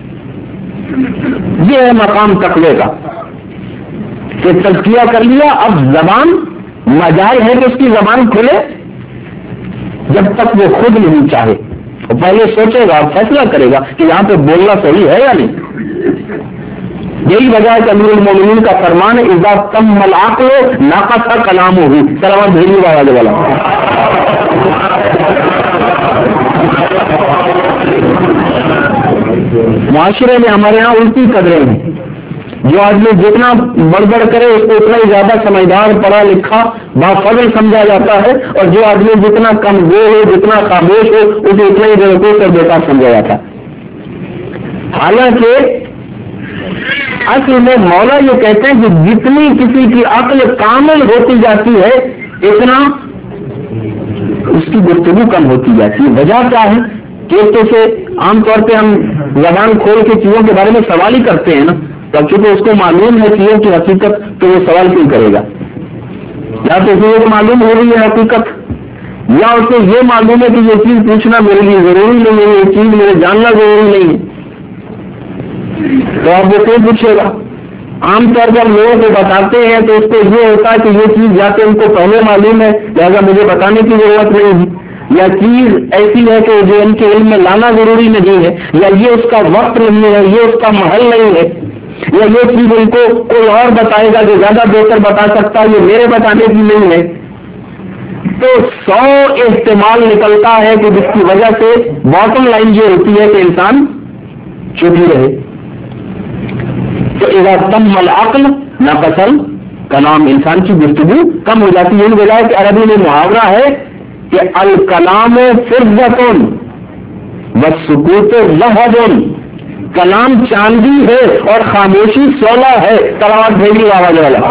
یہ ہے مقام تقوی کا کہ تزکیہ کر لیا. اب زبان مجال ہے کہ اس کی زبان کھلے جب تک وہ خود نہیں چاہے. پہلے سوچے گا، فیصلہ کرے گا کہ یہاں پہ بولنا صحیح ہے یا نہیں. یہی وجہ ہے کہ امیر المومنین کا فرمان ہے اذا تم العقل ناقص کلامہ، سلام بھیجنے والا معاشرے میں ہمارے یہاں الٹی قدریں ہیں. جو آدمی جتنا بڑھ بڑھ کرے اس کو اتنا ہی زیادہ سمجھدار پڑھا لکھا بافضل سمجھا جاتا ہے، اور جو آدمی جتنا کم گو ہو جتنا خاموش ہو اسے اتنا ہی بیوقوف اور بیکار سمجھا جاتا ہے. حالانکہ اصل میں مولا یہ کہتے ہیں کہ جتنی کسی کی عقل کامل ہوتی جاتی ہے اتنا اس کی گفتگو کم ہوتی جاتی ہے. وجہ کیا ہے کہ ایک تو سے عام طور پہ ہم زبان کھول کے چیزوں کے بارے میں سوال ہی کرتے ہیں نا، تو چونکہ اس کو معلوم ہے چیزوں کی حقیقت تو وہ سوال کیوں کرے گا؟ یا تو اسے یہ معلوم ہو رہی ہے حقیقت، یا اسے یہ معلوم ہے کہ یہ چیز پوچھنا میرے لیے ضروری نہیں ہے، یہ چیز میرے جاننا ضروری نہیں ہے، تو آپ وہ کیوں پوچھے گا؟ عام طور پر لوگوں کو بتاتے ہیں تو اس کو یہ ہوتا ہے کہ یہ چیز یا تو ان کو پہلے معلوم ہے لہٰذا مجھے بتانے کی ضرورت نہیں ہے، یا چیز ایسی ہے کہ جو ان کے علم میں لانا ضروری نہیں ہے، یا یہ اس کا وقت نہیں ہے، یہ اس کا محل نہیں ہے، یا یہ چیز ان کو کوئی اور بتائے گا جو زیادہ بہتر بتا سکتا ہے، یہ میرے بتانے کی نہیں ہے. تو 100 احتمال نکلتا ہے کہ جس کی وجہ سے باٹم لائن یہ ہوتی ہے کہ انسان چپ ہی رہے. تو اذا تم العقل نقص کلام، انسان کی گفتگو کم ہو جاتی ہے. یہی وجہ ہے کہ عربی میں محاورہ ہے کہ الکلام فرضۃ والسکوت ذہب، کلام چاندی ہے اور خاموشی سونا ہے. تلاوت بھیجی آواز والا.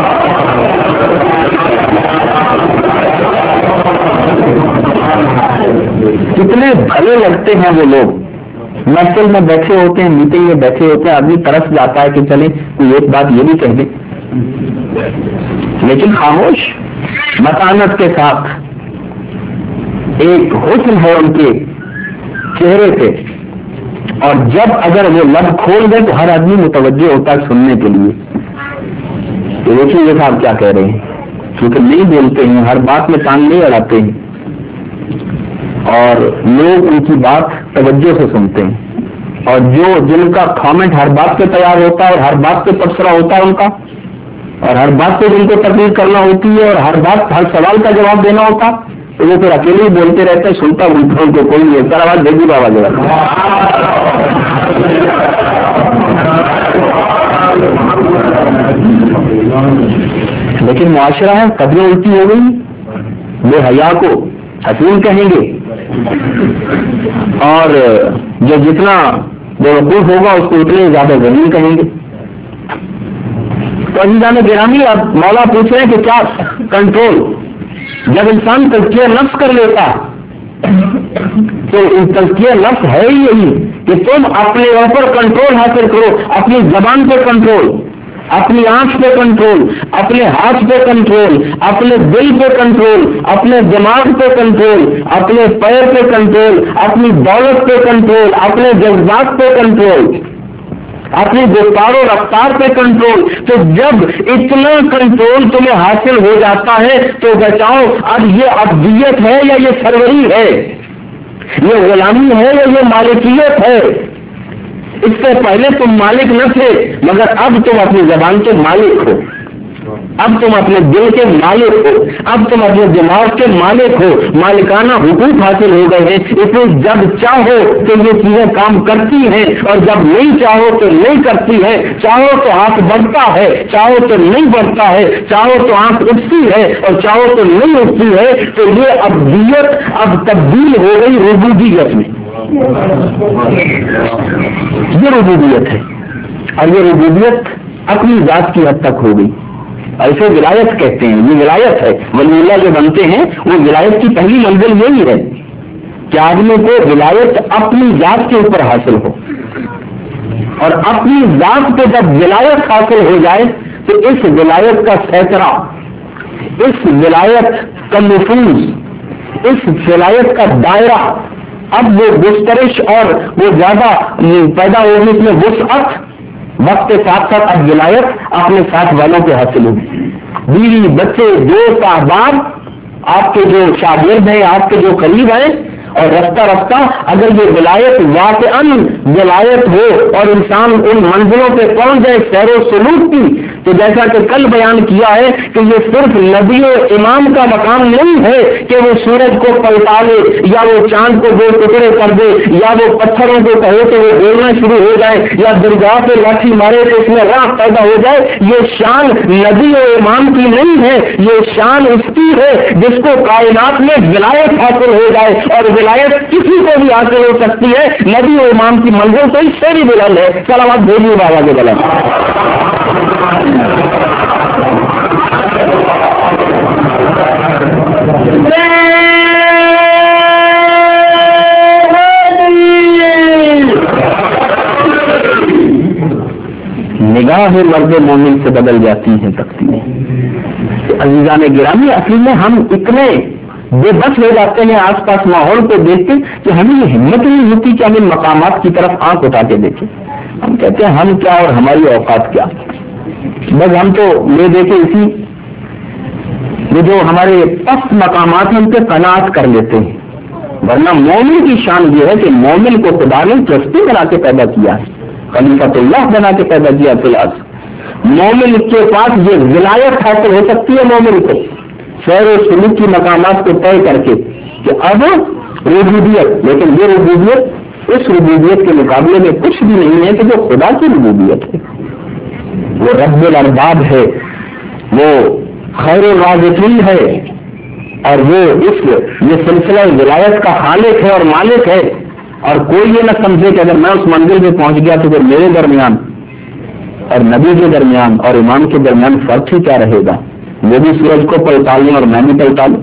کتنے بھلے لگتے ہیں وہ لوگ، محفل میں بیٹھے ہوتے ہیں، میٹنگ میں بیٹھے ہوتے ہیں، آدمی ترس جاتا ہے کہ چلے کوئی ایک بات یہ بھی کہہ دیں، لیکن خاموش متانت کے ساتھ ایک حسن ہے ان کے چہرے پہ، اور جب اگر وہ لب کھول دے تو ہر آدمی متوجہ ہوتا ہے سننے کے لیے. تو دیکھیے یہ صاحب کیا کہہ رہے ہیں، کیونکہ نہیں بولتے ہیں، ہر بات میں کان نہیں اڑاتے ہیں، اور لوگ ان کی بات توجہ سے سنتے ہیں، اور جن کا کامنٹ ہر بات پہ تیار ہوتا ہے اور ہر بات پہ تبصرہ ہوتا ہے ان کا، اور ہر بات پہ جن کو تقریر کرنا ہوتی ہے اور ہر بات ہر سوال کا جواب دینا ہوتا، تو وہ پھر اکیلے ہی بولتے رہتے ہیں، سنتا بولتا ان کو کوئی نہیں ہوتا. آواز دے دی بابا جگہ. لیکن معاشرہ ہے قدریں الٹی ہو گئی، بے حیا کو حسین کہیں گے، اور جو جتنا بیوقوف ہوگا اس کو اتنے زیادہ ذلیل کہیں گے. تو عزیزان گرامی اب مولا پوچھ رہے ہیں کہ کیا کنٹرول، جب انسان تزکیہ نفس کر لیتا تو تزکیہ نفس ہے ہی یہی کہ تم اپنے اوپر کنٹرول حاصل کرو، اپنی زبان پہ کنٹرول، اپنی آنکھ پہ کنٹرول، اپنے ہاتھ پہ کنٹرول، اپنے دل پہ کنٹرول، اپنے دماغ پہ کنٹرول، اپنے پیر پہ کنٹرول، اپنی دولت پہ کنٹرول، اپنے جذبات پہ کنٹرول، اپنی گفتار و رفتار پہ کنٹرول. تو جب اتنا کنٹرول تمہیں حاصل ہو جاتا ہے تو بچاؤ اب یہ عبدیت ہے یا یہ سروری ہے، یہ غلامی ہے یا یہ مالکیت ہے. اس سے پہلے تم مالک نہ تھے مگر اب تم اپنی زبان کے مالک ہو، اب تم اپنے دل کے مالک ہو، اب تم اپنے دماغ کے مالک ہو، مالکانہ حقوق حاصل ہو گئے ہیں. اس لیے جب چاہو تو یہ چیزیں کام کرتی ہیں اور جب نہیں چاہو تو نہیں کرتی ہے. چاہو تو ہاتھ بڑھتا ہے، چاہو تو نہیں بڑھتا ہے، چاہو تو آنکھ اٹھتی ہے اور چاہو تو نہیں اٹھتی ہے. تو یہ عبدیت اب تبدیل ہو گئی ربوبیت میں. یہ ربوبیت ہے، اور یہ ربوبیت اپنی ذات کی حد تک ہو گئی. ایسے ولایت کہتے ہیں، یہ ولایت ہے. ولی اللہ جو بنتے ہیں وہ ولایت کی پہلی منزل یہی ہے کہ آدمی کو ولایت اپنی ذات کے اوپر حاصل ہو، اور اپنی ذات پہ جب ولایت حاصل ہو جائے تو اس ولایت کا سیطرہ، اس ولایت کا نفوذ، اس ولایت کا دائرہ اب وہ گسترش اور وہ زیادہ پیدا ہونے میں وسعت وقت کے ساتھ ساتھ اب ولایت اپنے ساتھ والوں کے حاصل ہوگی. بیوی، بچے، دوست، احباب، آپ کے جو شاگرد ہیں، آپ کے جو قریب ہیں، اور رفتہ رفتہ اگر یہ ولایت واقعاً ولایت ہو اور انسان ان منزلوں پہ پہنچ جائے سیر و سلوک کی، تو جیسا کہ کل بیان کیا ہے کہ یہ صرف نبی و امام کا مقام نہیں ہے کہ وہ سورج کو پلٹا لے یا وہ چاند کو دو ٹکڑے کر دے یا وہ پتھروں کو کہے کہ وہ بولنا شروع ہو جائے یا درگاہ پہ لاٹھی مارے تو اس میں راہ پیدا ہو جائے. یہ شان نبی و امام کی نہیں ہے، یہ شان اس کی ہے جس کو کائنات میں ولایت حاصل ہو جائے. اور ولایت کسی کو بھی حاصل ہو سکتی ہے، نبی و امام کی منزل تو اس سے بھی بلند ہے. صلوات بھیجیے بابا کے بلند. نگاہ مرد مومن سے بدل جاتی ہیں تقسیمیں. عزیزان گرامی، اصل میں ہم اتنے بے بس ہو جاتے ہیں آس پاس ماحول کو دیکھ کے کہ ہمیں یہ ہمت نہیں ہوتی کہ ہم ان مقامات کی طرف آنکھ اٹھا کے دیکھیں. ہم کہتے ہیں ہم کیا اور ہماری اوقات کیا، بس ہم تو لے دے کے اسی یہ جو ہمارے پست مقامات ہیں ان پہ قناعت کر لیتے ہیں. ورنہ مومن کی شان یہ ہے کہ مومن کو خدا نے ٹرسٹی بنا کے پیدا کیا ہے، خلیفۃ اللہ بنا کے پیدا کیا. فلاس مومن کے پاس یہ ولایت حاصل ہو سکتی ہے مومن کو سیر و سلوک کی مقامات کو طے کر کے کہ اب ربوبیت، لیکن یہ ربوبیت اس ربوبیت کے مقابلے میں کچھ بھی نہیں ہے کہ جو خدا کی ربوبیت ہے. وہ رب الارباب ہے، وہ خیر الرازقین ہے، اور وہ یہ سلسلہ ولایت کا خالق ہے اور مالک ہے. اور کوئی یہ نہ سمجھے کہ اگر میں اس منزل پہ پہنچ گیا تو پھر میرے درمیان اور نبی کے درمیان اور امام کے درمیان فرق ہی کیا رہے گا. وہ بھی سورج کو پلٹا لیں اور میں بھی پلٹا لوں،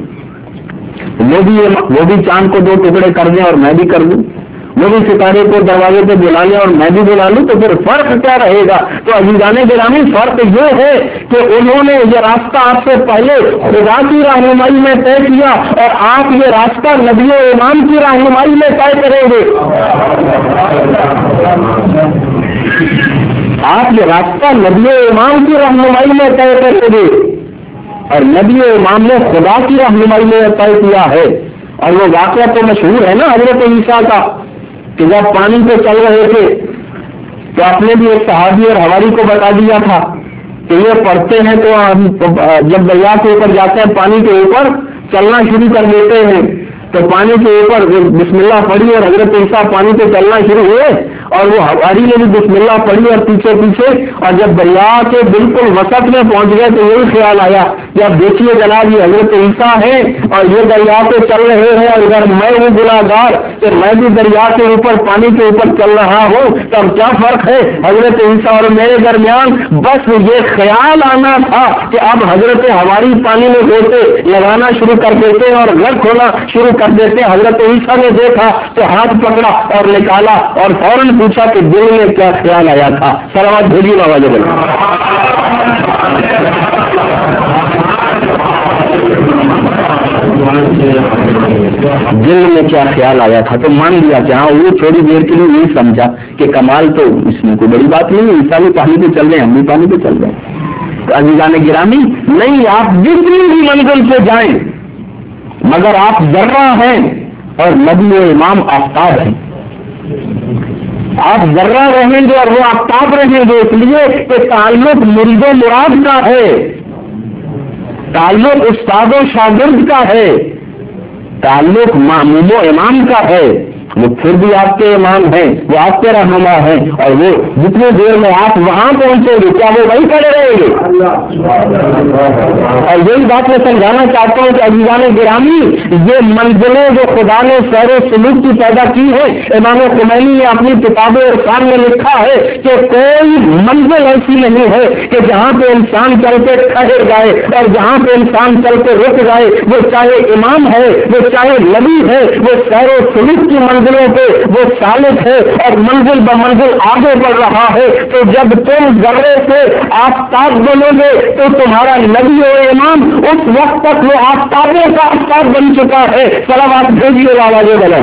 وہ بھی چاند کو دو ٹکڑے کر دیں اور میں بھی کر دوں، وہ بھی ستارے کو دروازے پہ بلا لیں اور میں بھی بلا لوں، تو پھر فرق کیا رہے گا. تو عزیزان گرامی، فرق یہ ہے کہ انہوں نے یہ راستہ آپ سے پہلے خدا کی رہنمائی میں طے کیا اور آپ یہ راستہ نبی و امام کی رہنمائی میں طے کریں گے. آپ یہ راستہ نبی و امام کی رہنمائی میں طے کریں گے، اور نبی و امام نے خدا کی رہنمائی میں طے کیا ہے. اور وہ واقعہ تو مشہور ہے نا حضرت عیسیٰ کا، کہ جب پانی پہ چل رہے تھے تو آپ نے بھی ایک صحابی اور حواری کو بتا دیا تھا کہ یہ پڑھتے ہیں تو ہم جب دریا کے اوپر جاتے ہیں پانی کے اوپر چلنا شروع کر دیتے ہیں، تو پانی کے اوپر بسم اللہ پڑھی اور حضرت عیسیٰ پانی پہ چلنا شروع ہوئے اور وہ حواری نے بھی بسم اللہ پڑھی اور پیچھے پیچھے، اور جب دریا کے بالکل وسط میں پہنچ گئے تو یہی خیال آیا کہ اب دیکھیے جناب یہ حضرت عیسیٰ ہے اور یہ دریا پہ چل رہے ہیں، اور اگر میں ہوں گناہگار کہ میں بھی دریا کے اوپر پانی کے اوپر چل رہا ہوں، تو اب کیا فرق ہے حضرت عیسیٰ اور میرے درمیان. بس یہ خیال آنا تھا کہ اب حضرت حواری پانی میں ہوتے لگانا شروع کر دیتے اور غرق ہونا شروع کر دیتے. حضرت عیسیٰ نے دیکھا تو ہاتھ پکڑا اور نکالا اور فوراً پوچھا کہ دل میں کیا خیال آیا تھا. صلوات بھیجیے بابا جی. دل میں کیا خیال آیا تھا تو مان لیا کہ ہاں وہ تھوڑی دیر کے لیے یہی سمجھا کہ کمال تو اس میں کوئی بڑی بات نہیں ہے، عیسیٰ بھی پانی پہ چل رہے ہیں ہم بھی پانی پہ چل رہے ہیں. تو عزیزان گرامی، نہیں آپ جتنی بھی منزل پہ جائیں مگر آپ ذرہ ہیں اور نبی و امام آفتاب ہیں. آپ ذرہ رہیں گے اور وہ آفتاب رہیں گے، اس لیے کہ تعلق مرید و مراد کا ہے، تعلق استاد و شاگرد کا ہے، تعلق ماموم و امام کا ہے. وہ پھر بھی آپ کے امام ہیں، وہ آپ کے رہنما ہیں، اور وہ جتنی دیر میں آپ وہاں پہنچیں گے کیا وہ وہیں کھڑے رہیں گے. اور یہی بات میں سمجھانا چاہتا ہوں کہ عزیزان گرامی، یہ منزلیں جو خدا نے سیر و سلوک کی پیدا کی ہے، امام خمینی نے اپنی کتابوں اور کام میں لکھا ہے کہ کوئی منزل ایسی نہیں ہے کہ جہاں پہ انسان چل کے ٹھہر جائے اور جہاں پہ انسان چل کے رک جائے. وہ چاہے امام ہے، وہ چاہے نبی ہے، وہ سیر و سلوک کی منزلوں پہ وہ سالک ہے اور منزل بمنزل آگے بڑھ رہا ہے. تو جب تم ذرے سے آفتاب بنو گے تو تمہارا نبی و امام اس وقت تک وہ آفتابوں کا آفتاب بن چکا ہے. صلوات بھیجیے والا جو بنے.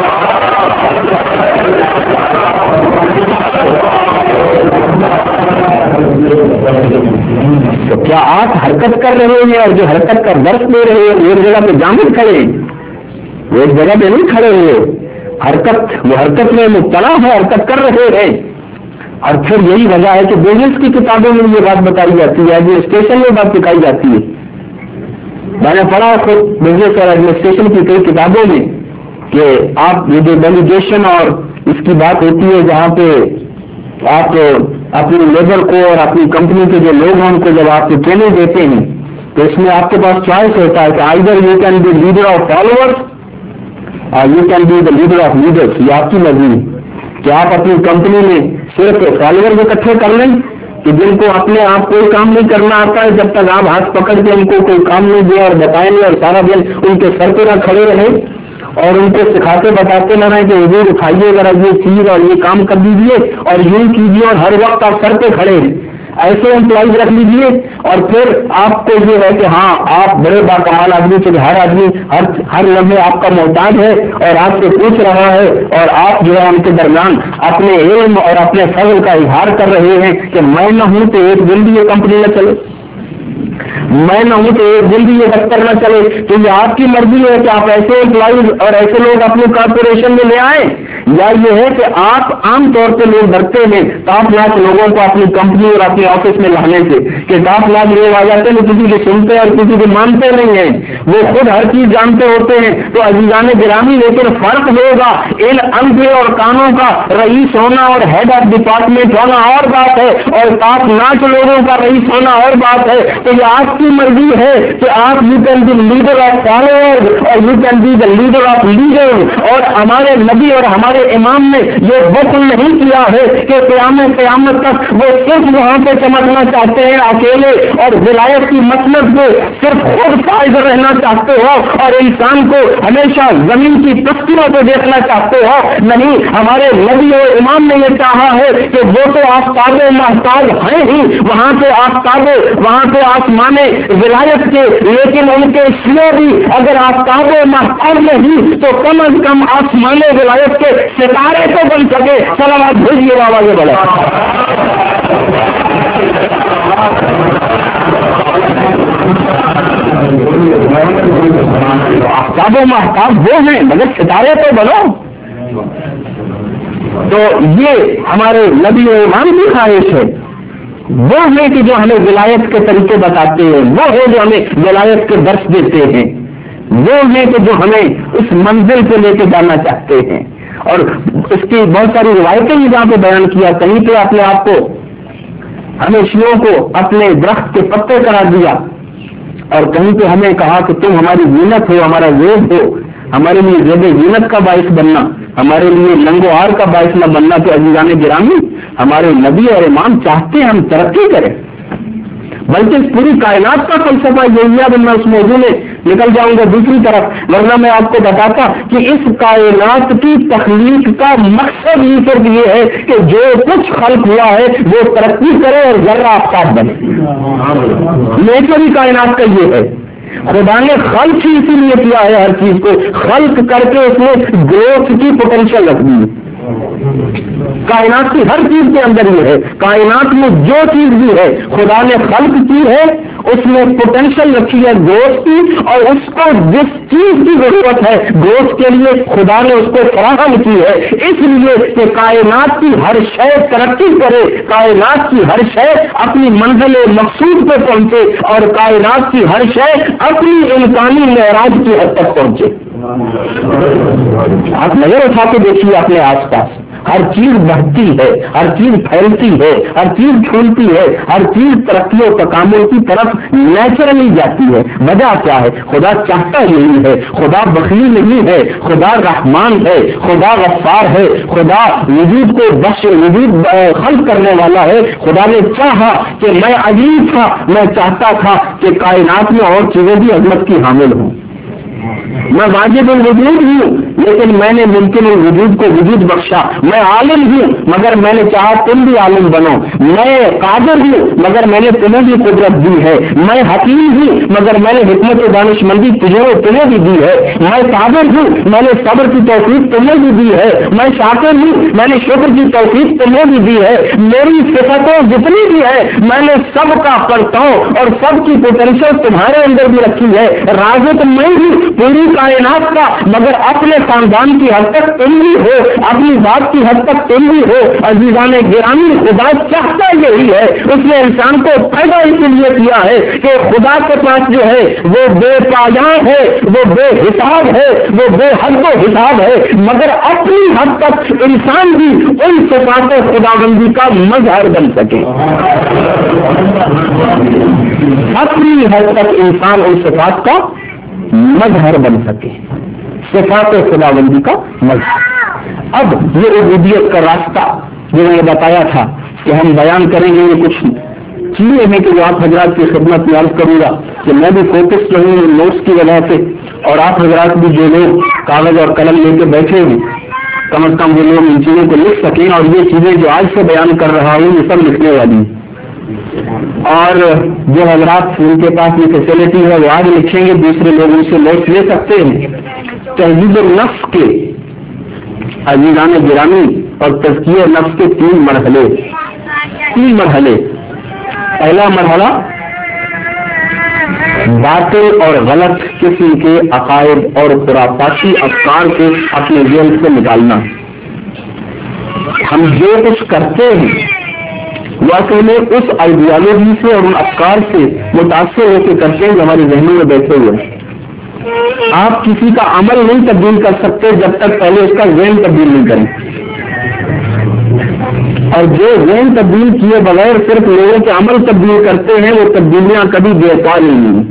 تو کیا آپ حرکت کر رہے ہیں اور جو حرکت کا درس دے رہے ہیں ایک جگہ پہ جامد کھڑے ہیں؟ وہ ایک جگہ پہ نہیں کھڑے ہوئے، وہ حرکت میں مبتلا ہے، حرکت کر رہے ہیں. اور پھر یہی وجہ ہے کہ بزنس کی کتابوں میں یہ بات بتائی جاتی ہے، ایڈمنسٹریشن میں بات سکھائی جاتی ہے. میں نے پڑھا خود بزنس اور ایڈمنسٹریشن کی کئی کتابوں میں کہ آپ یہ جو ڈیلیگیشن اور اس کی بات ہوتی ہے جہاں پہ آپ اپنی لیبر کو اور اپنی کمپنی کے جو لوگ ہیں ان کو جب آپ ٹریننگ دیتے ہیں تو اس میں آپ کے پاس چوائس ہوتا ہے کہ either you can be leader of followers اور you can be the leader of leaders. یہ آپ کی مرضی ہے کہ آپ اپنی کمپنی میں صرف فالوور اکٹھے کر لیں کہ جن کو اپنے آپ کوئی کام نہیں کرنا آتا ہے، جب تک آپ ہاتھ پکڑ کے ان کو کوئی کام نہیں دیا اور بتائیں گے اور سارا دن ان کے سر پہ نہ کھڑے رہے اور ان کو سکھاتے بتاتے نہ رہے کہ حضور اٹھائیے ذرا یہ چیز اور یہ کام کر دیجیے اور یوں کیجیے اور ہر وقت آپ سر پہ کھڑے ہیں. ایسے امپلائیز رکھ لیجیے اور پھر آپ کو یہ ہے کہ ہاں آپ بڑے باکمال آدمی سے ہر آدمی ہر لمحے آپ کا محتاج ہے اور آپ سے پوچھ رہا ہے اور آپ جو ہے ان کے درمیان اپنے علم اور اپنے فضل کا اظہار کر رہے ہیں کہ میں نہ ہوں تو ایک دن بھی یہ کمپنی نہ چلے، میں نہ ہوں تو ایک دن بھی یہ دفتر نہ چلے. تو یہ آپ کی مرضی ہے کہ آپ ایسے امپلائیز اور ایسے لوگ اپنی کارپوریشن میں لے آئیں، یا یہ ہے کہ آپ عام طور پہ لوگ ڈرتے ہیں 7 لاکھ لوگوں کو اپنی کمپنی اور اپنے آفس میں لانے سے کہ 7 لاکھ لوگ آ جاتے ہیں کسی کو سنتے اور کسی کو مانتے نہیں ہیں، وہ خود ہر چیز جانتے ہوتے ہیں. تو عزیزان گرامی لیکن فرق ہوگا ان انگے اور کانوں کا رئیس ہونا اور ہیڈ آف ڈپارٹمنٹ ہونا اور بات ہے اور 7 لاکھ لوگوں کا رئیس ہونا اور بات ہے. تو یہ آپ کی مرضی ہے کہ آپ you can be leader of follower اور you can be the leader of leader. اور ہمارے نبی اور ہمارے امام نے یہ حکم نہیں کیا ہے کہ قیامت تک وہ صرف وہاں پہ چمکنا چاہتے ہیں اکیلے اور ولایت کی مسلط کو صرف خود فائز رہنا چاہتے ہو اور انسان کو ہمیشہ زمین کی پستیوں پہ دیکھنا چاہتے ہو. نہیں، ہمارے نبی اور امام نے یہ چاہا ہے کہ وہ تو آفتاب محتاج ہیں ہی، وہاں پہ آفتاب، وہاں پہ آسمان ولایت کے، لیکن ان کے سیے بھی اگر آفتاب محتاج نہیں تو کم از کم آسمان ولایت کے ستارے تو بن سکے. صلوات بھیجیے بابا یہ بڑا آفتاب و محتاج وہ ہیں مگر ستارے تو بنو. تو یہ ہمارے نبی و امام کی خواہش ہے، وہ ہے کہ جو ہمیں ولایت کے طریقے بتاتے ہیں، وہ ہے جو ہمیں ولایت کے درس دیتے ہیں، وہ ہے کہ جو ہمیں اس منزل پہ لے کے جانا چاہتے ہیں. اور اس کی بہت ساری روایتیں بھی جہاں پہ بیان کیا، کہیں پہ اپنے آپ کو ہمیں شیعوں کو اپنے درخت کے پتے قرار دیا اور کہیں پہ ہمیں کہا کہ تم ہماری زینت ہو، ہمارا زیب ہو، ہمارے لیے زیب زینت کا باعث بننا، ہمارے لیے لنگ و آر کا باعث نہ بننا. تو عزیزان گرامی ہمارے نبی اور امام چاہتے ہیں ہم ترقی کریں، بلکہ اس پوری کائنات کا فلسفہ یہی ہے. میں اس موضوع میں نکل جاؤں گا دوسری طرف، ورنہ میں آپ کو بتاتا کہ اس کائنات کی تخلیق کا مقصد ہی صرف یہ ہے کہ جو کچھ خلق ہوا ہے وہ ترقی کرے اور ذرہ آفتاب بنے. نیچر ہی کائنات کا یہ ہے. خدا نے خلق ہی اسی لیے کیا ہے، ہر چیز کو خلق کر کے اس میں گروتھ کی پوٹینشیل رکھ دی. کائنات کی ہر چیز کے اندر یہ ہے، کائنات میں جو چیز بھی ہے خدا نے خلق کی ہے، اس میں پوٹینشیل رکھی ہے گوشت کی، اور اس کو جس چیز کی ضرورت ہے گوشت کے لیے خدا نے اس کو فراہم کی ہے. اس لیے کہ کائنات کی ہر شے ترقی کرے، کائنات کی ہر شے اپنی منزل مقصود پہ پہنچے اور کائنات کی ہر شے اپنی انسانی معراج کی حد تک پہنچے. آپ نظر اٹھا کے دیکھیے اپنے آس پاس، ہر چیز بڑھتی ہے، ہر چیز پھیلتی ہے، ہر چیز پھولتی ہے، ہر چیز ترقی و تکامل کی طرف نیچرلی جاتی ہے. وجہ کیا ہے؟ خدا چاہتا یہی ہے. خدا بخیل نہیں ہے، خدا رحمان ہے، خدا غفار ہے، خدا وجود کو وجود خلق کرنے والا ہے. خدا نے چاہا کہ میں عزیز تھا، میں چاہتا تھا کہ کائنات میں اور چیزیں بھی عظمت کی حامل ہوں. میں واجب الوجود ہوں لیکن میں نے ممکن الوجود کو وجود بخشا. میں عالم ہوں مگر میں نے چاہا تم بھی عالم بنو. میں قادر ہوں مگر میں نے تمہیں بھی قدرت دی ہے. میں حکیم ہوں مگر میں نے حکمت و دانش مندی تمہیں بھی دی ہے. میں صابر ہوں، میں نے صبر کی توفیق تمہیں بھی دی ہے. میں شاکر ہوں، میں نے شکر کی توفیق تمہیں بھی دی ہے. میری صفتیں جتنی بھی ہے میں نے سب کا کرتا ہوں اور سب کی پوٹینشیل تمہارے اندر بھی رکھی ہے. رازق میں ہوں، پوری کائنات کا، مگر اپنے خاندان کی حد تک تم بھی ہو، اپنی ذات کی حد تک تم بھی ہو۔ عزیزان گرامی، خدا چاہتا یہی ہے، اس نے انسان کو پیدا اسی لیے کیا ہے کہ خدا کے پاس جو ہے وہ بے پایان ہے، وہ بے حساب ہے، وہ بے حد و حساب ہے، مگر اپنی حد تک انسان بھی ان صفات خداوندی کا مظہر بن سکے۔ اپنی حد تک انسان ان صفات کا مظہر بن سکے، صفات خداوندی کا مظہر۔ اب یہ عبودیت کا راستہ جو میں نے بتایا تھا کہ ہم بیان کریں گے، یہ کچھ چیزیں ہیں کہ جو آپ حضرات کی خدمت میں عرض کروں گا کہ میں بھی فوکس رہوں نوٹس کی وجہ سے، اور آپ حضرات بھی جو لوگ کاغذ اور قلم لے کے بیٹھے ہیں کم از کم وہ لوگ ان چیزوں کو لکھ سکیں، اور یہ چیزیں جو آج سے بیان کر رہا ہوں یہ سب لکھنے والی ہیں، اور جو حضرات ان کے پاس یہ فیسلٹی ہے وہ آج لکھیں گے، دوسرے لوگ ان سے نوٹس لے سکتے ہیں۔ تہذیب نفس کے عزیزان گرامی اور تزکیہ نفس کے تین مرحلے۔ پہلا مرحلہ باطل اور غلط قسم کے عقائد اور خرافاتی افکار کو اپنے ذہن سے نکالنا۔ ہم جو کچھ کرتے ہیں وہ اصل میں اس آئیڈیالوجی سے اور ان افکار سے متاثر ہو کے کرتے ہیں جو ہمارے ذہنوں میں بیٹھے ہوئے ہیں۔ آپ کسی کا عمل نہیں تبدیل کر سکتے جب تک پہلے اس کا ذہن تبدیل نہیں کریں، اور جو ذہن تبدیل کیے بغیر صرف لوگوں کے عمل تبدیل کرتے ہیں وہ تبدیلیاں کبھی بےکار نہیں ہیں۔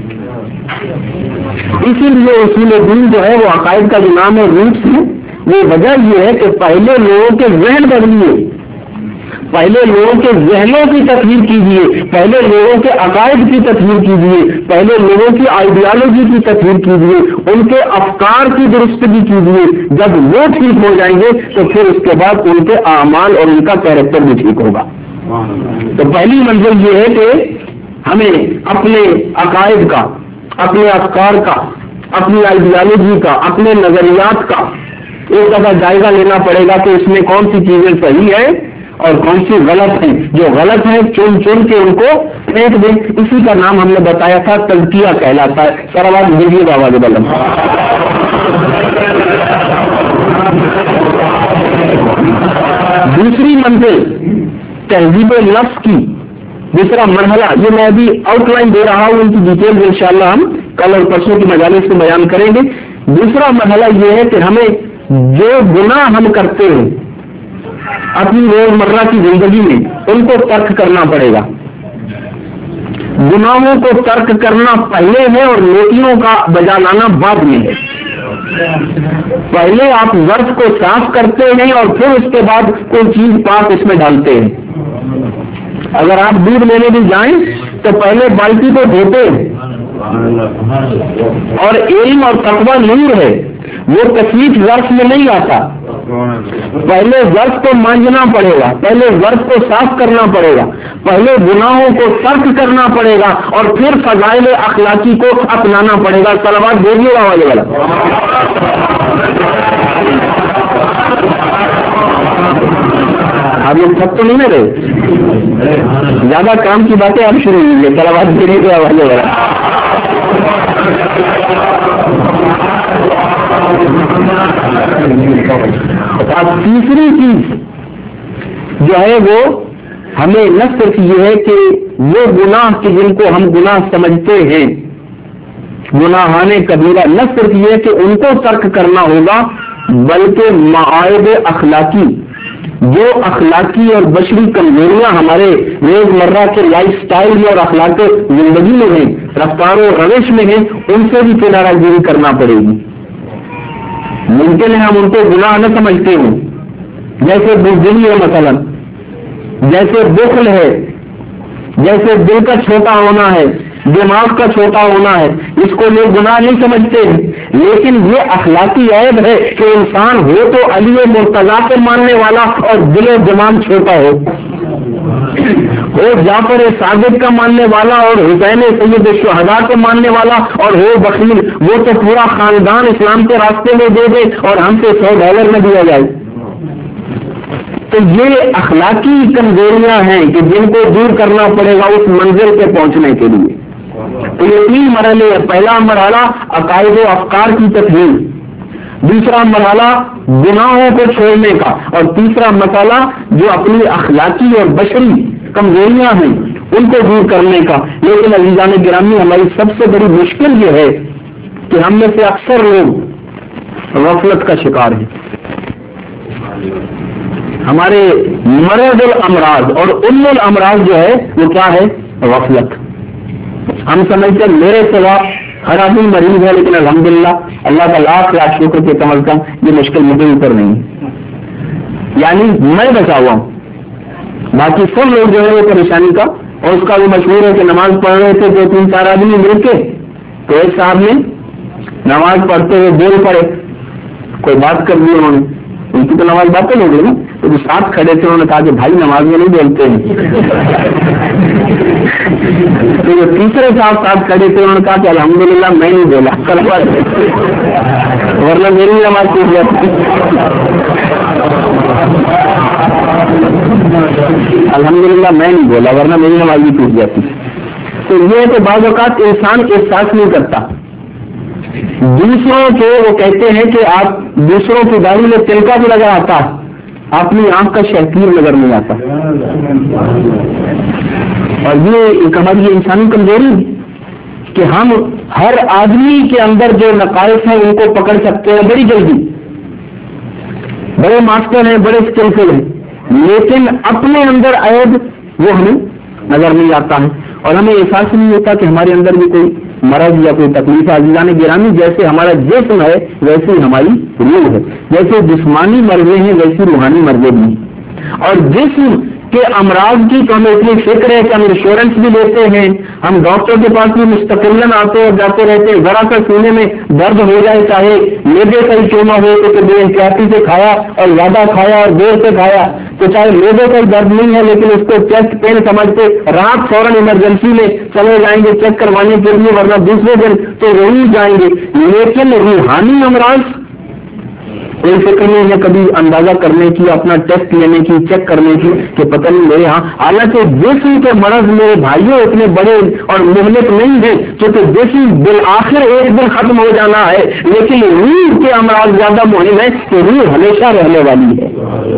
اسی لیے اصول دین جو ہے وہ عقائد کا جو نام ہے روٹس ہے، وہ وجہ یہ ہے کہ پہلے لوگوں کے ذہن بدلیے، پہلے لوگوں کے ذہنوں کی تصویر کیجیے، پہلے لوگوں کے عقائد کی تصویر کیجیے، پہلے لوگوں کی آئیڈیالوجی کی تصویر کیجیے، ان کے افکار کی درستگی کیجیے۔ جب وہ ٹھیک ہو جائیں گے تو پھر اس کے بعد ان کے اعمال اور ان کا کیریکٹر بھی ٹھیک ہوگا۔ تو پہلی منزل یہ ہے کہ ہمیں اپنے عقائد کا، اپنے افکار کا، اپنی آئیڈیالوجی کا، اپنے نظریات کا ایک دفعہ جائزہ لینا پڑے گا کہ اس میں کون سی چیزیں صحیح ہیں اور کون سی غلط ہیں۔ جو غلط ہیں چن چن کے ان کو پھینک دیں۔ اسی کا نام ہم نے بتایا تھا تزکیہ کہلاتا ہے۔ سر آواز دیجیے گا، آواز بلند۔ دوسری منزل تہذیب نفس کی، دوسرا مرحلہ، یہ میں ابھی آؤٹ لائن دے رہا ہوں، ان کی ڈیٹیل انشاءاللہ ہم کل اور پرسوں کی مجالس میں بیان کریں گے۔ دوسرا مرحلہ یہ ہے کہ ہمیں جو گناہ ہم کرتے ہیں اپنی روزمرہ کی زندگی میں ان کو ترک کرنا پڑے گا۔ گناہوں کو ترک کرنا پہلے ہے اور نیکیوں کا بجا لانا بعد میں ہے۔ پہلے آپ ظرف کو صاف کرتے ہیں اور پھر اس کے بعد کوئی چیز پاک اس میں ڈالتے ہیں۔ اگر آپ دودھ لینے بھی جائیں تو پہلے بالٹی کو دھوتے ہیں، اور علم اور تقویٰ نور ہے، وہ کثیف ظرف میں نہیں آتا۔ پہلے ظرف کو مانجنا پڑے گا، پہلے ظرف کو صاف کرنا پڑے گا، پہلے گناہوں کو ترک کرنا پڑے گا اور پھر فضائل اخلاقی کو اپنانا پڑے گا۔ صلوات دیجیے گا والے والا۔ آپ لوگ تھک تو نہیں رہے؟ زیادہ کام کی باتیں آپ شروع ہوئی، صلوات دیجیے گا والے والا۔ تیسری چیز جو ہے وہ ہمیں نہ صرف یہ ہے کہ وہ گناہ کہ جن کو ہم گناہ سمجھتے ہیں، گناہان کبیرہ، نہ صرف یہ کہ ان کو ترک کرنا ہوگا بلکہ معائب اخلاقی، جو اخلاقی اور بشری کمزوریاں ہمارے روزمرہ کے لائف سٹائل میں اور اخلاق زندگی میں ہیں، رفتار و روش میں ہیں، ان سے بھی کنارہ گیری کرنا پڑے گی۔ ممکن ہے ہم ان کو گناہ نہ سمجھتے ہوں، جیسے بزدلی ہے مثلا، جیسے بخل ہے، جیسے دل کا چھوٹا ہونا ہے، دماغ کا چھوٹا ہونا ہے، اس کو لوگ گناہ نہیں سمجھتے ہیں، لیکن یہ اخلاقی عیب ہے کہ انسان ہو تو علی مرتضیٰ کو ماننے والا اور دل و دماغ چھوٹا ہو جعفر صادق کا ماننے والا اور حسین سید الشہداء کو ماننے والا اور ہو بخیل، وہ تو پورا خاندان اسلام کے راستے میں دے دے اور ہم سے $100 نہ دیا جائے۔ تو یہ اخلاقی کمزوریاں ہیں کہ جن کو دور کرنا پڑے گا اس منزل پہ پہنچنے کے لیے۔ تو یہ 3 مرحلے ہیں. پہلا مرحلہ عقائد و افکار کی تطہیر، دوسرا مرحلہ گناہوں کو چھوڑنے کا، اور تیسرا مسئلہ جو اپنی اخلاقی اور بشری کمزوریاں ہیں ان کو دور کرنے کا. لیکن عزیزان گرامی، ہماری سب سے بڑی مشکل یہ ہے کہ ہم میں سے اکثر لوگ غفلت کا شکار ہیں. ہمارے مرض الامراض اور ام الامراض جو ہے وہ کیا ہے؟ غفلت. ہم سمجھتے ہیں میرے سوا ہر آدمی مریض ہے، لیکن الحمدللہ اللہ کا لاکھ لاکھ شکر کہ کم از کم یہ مشکل مجھے اوپر نہیں ہے، یعنی میں بچا ہوا ہوں. باقی سب لوگ جو ہے وہ پریشانی کا، اور اس کا وہ مشہور ہے کہ نماز پڑھ رہے تھے 2-3-4 آدمی مل کے، تو ایک صاحب نے نماز پڑھتے ہوئے بول پڑے، کوئی بات کر دی انہوں نے، ان کی تو نماز باطل ہو گئی نا. تو جو ساتھ کھڑے تھے انہوں نے کہا کہ بھائی نماز میں نہیں بولتے ہیں. تو جو تیسرے صاحب ساتھ کھڑے تھے انہوں نے کہا کہ الحمدللہ میں نہیں بولا، ورنہ میری نماز ٹوٹ جاتی. الحمدللہ میں نہیں بولا ورنہ میری نماز بھی ٹوٹ جاتی. تو یہ تو بعض اوقات انسان احساس نہیں کرتا. دوسروں کے وہ کہتے ہیں کہ آپ دوسروں کی داڑھی میں تلکا بھی لگا آتا، اپنی آنکھ کا شہکیر نظر نہیں آتا. اور یہ ایک ہماری انسانی کمزوری کہ ہم ہر آدمی کے اندر جو نقائص ہیں ان کو پکڑ سکتے ہیں بڑی جلدی. بڑے ماسٹر ہیں، بڑے اسکلفل ہیں، لیکن اپنے اندر عیب وہ ہمیں نظر نہیں آتا ہے، اور ہمیں احساس نہیں ہوتا کہ ہمارے اندر بھی کوئی مرض یا کوئی تکلیف ہے. عزیزان گرامی، جیسے ہمارا جسم ہے ویسے ہی ہماری روح ہے. جیسے جسمانی مرضیں ہیں ویسی روحانی مرضیں بھی ہیں. اور جسم کے امراض کی تو ہمیں اتنی فکر ہے کہ ہم انشورنس بھی لیتے ہیں، ہم ڈاکٹر کے پاس بھی مستقلاً آتے اور جاتے رہتے ہیں. ذرا سا سینے میں درد ہو جائے، چاہے میدے کا ہی کیوں نہ ہو، تو بے احتیاطی سے کھایا اور زیادہ کھایا اور دیر سے کھایا، تو چاہے میدے کا درد نہیں ہے لیکن اس کو چیسٹ پین سمجھتے رات فوراً ایمرجنسی میں چلے جائیں گے چیک کروانے کے لیے، ورنہ دوسرے دن تو ضرور جائیں گے. لیکن روحانی امراض کوئی فکر نہیں ہے کبھی اندازہ کرنے کی، اپنا ٹیسٹ لینے کی، چیک کرنے کی کہ پتہ نہیں میرے یہاں. حالانکہ جسم کے مرض میرے بھائیوں اتنے بڑے اور مہلک نہیں ہیں، کیونکہ جسم بالآخر ایک دن ختم ہو جانا ہے، لیکن روح کے امراض زیادہ مہم ہے کہ روح ہمیشہ رہنے والی ہے.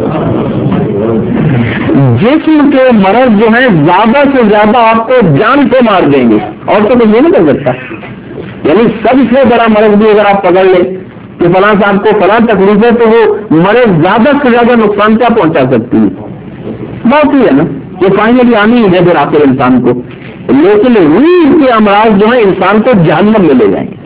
جسم کے مرض جو ہیں زیادہ سے زیادہ آپ کو جان سے مار دیں گے، اور تو کچھ نہیں کر سکتا. یعنی سب سے بڑا مرض بھی اگر آپ پکڑ لیں کہ فلاں صاحب کو فلاں تکلیف ہے، تو وہ مرض زیادہ سے زیادہ نقصان کیا پہنچا سکتی ہے؟ بات ہی ہے نا، یہ فائنلی آنی ہے پھر آخر انسان کو. لیکن روح کے امراض جو ہیں انسان کو جہنم میں لے جائیں گے،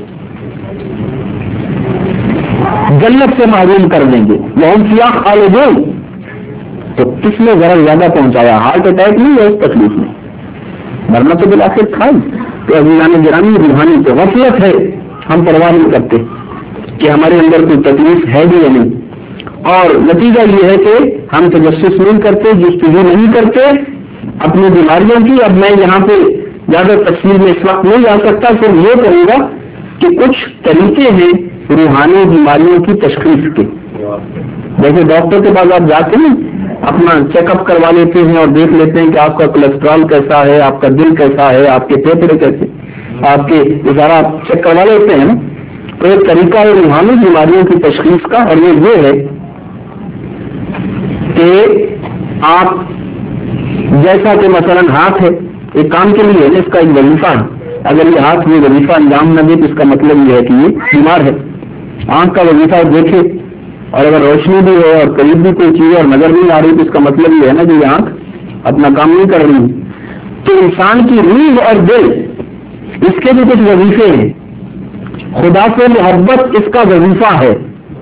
جنت سے محروم کر دیں گے. وہ ہم کیا خالدون. تو کس نے ذرا زیادہ پہنچایا؟ ہارٹ اٹیک نہیں ہے اس تکلیف میں، ورنہ تو بالآخر کھائی. تو عزیزان گرامی، روحانی تو غفلت ہے، ہم پرواہ نہیں کرتے کہ ہمارے اندر کوئی تکلیف ہے بھی یا نہیں. اور نتیجہ یہ ہے کہ ہم تجسس نہیں کرتے، جستجو نہیں کرتے اپنی بیماریوں کی. اب میں یہاں پہ زیادہ تفصیل میں اس وقت نہیں جا سکتا، صرف یہ کہوں گا کہ کچھ طریقے ہیں روحانی بیماریوں کی تشخیص کے. جیسے ڈاکٹر کے پاس آپ جاتے ہیں، اپنا چیک اپ کروا لیتے ہیں اور دیکھ لیتے ہیں کہ آپ کا کولیسٹرول کیسا ہے، آپ کا دل کیسا ہے، آپ کے پھیپھڑے کیسے، آپ کے ذرا آپ چیک کروا لیتے ہیں نا. تو ایک طریقہ ہے روحانی بیماریوں کی تشخیص کا، اور یہ ہے کہ آپ جیسا کہ مثلا ہاتھ ہے ایک کام کے لیے اس کا ایک وظیفہ ہے، اگر یہ ہاتھ یہ وظیفہ انجام نہ دے تو اس کا مطلب یہ ہے کہ یہ بیمار ہے. آنکھ کا وظیفہ دیکھے، اور اگر روشنی بھی ہے اور قریب بھی کوئی چیز اور نظر نہیں آ رہی تو اس کا مطلب یہ ہے نا کہ یہ آنکھ اپنا کام نہیں کر رہی. تو انسان کی روح اور دل اس کے بھی کچھ وظیفے ہیں. خدا سے محبت اس کا وظیفہ ہے،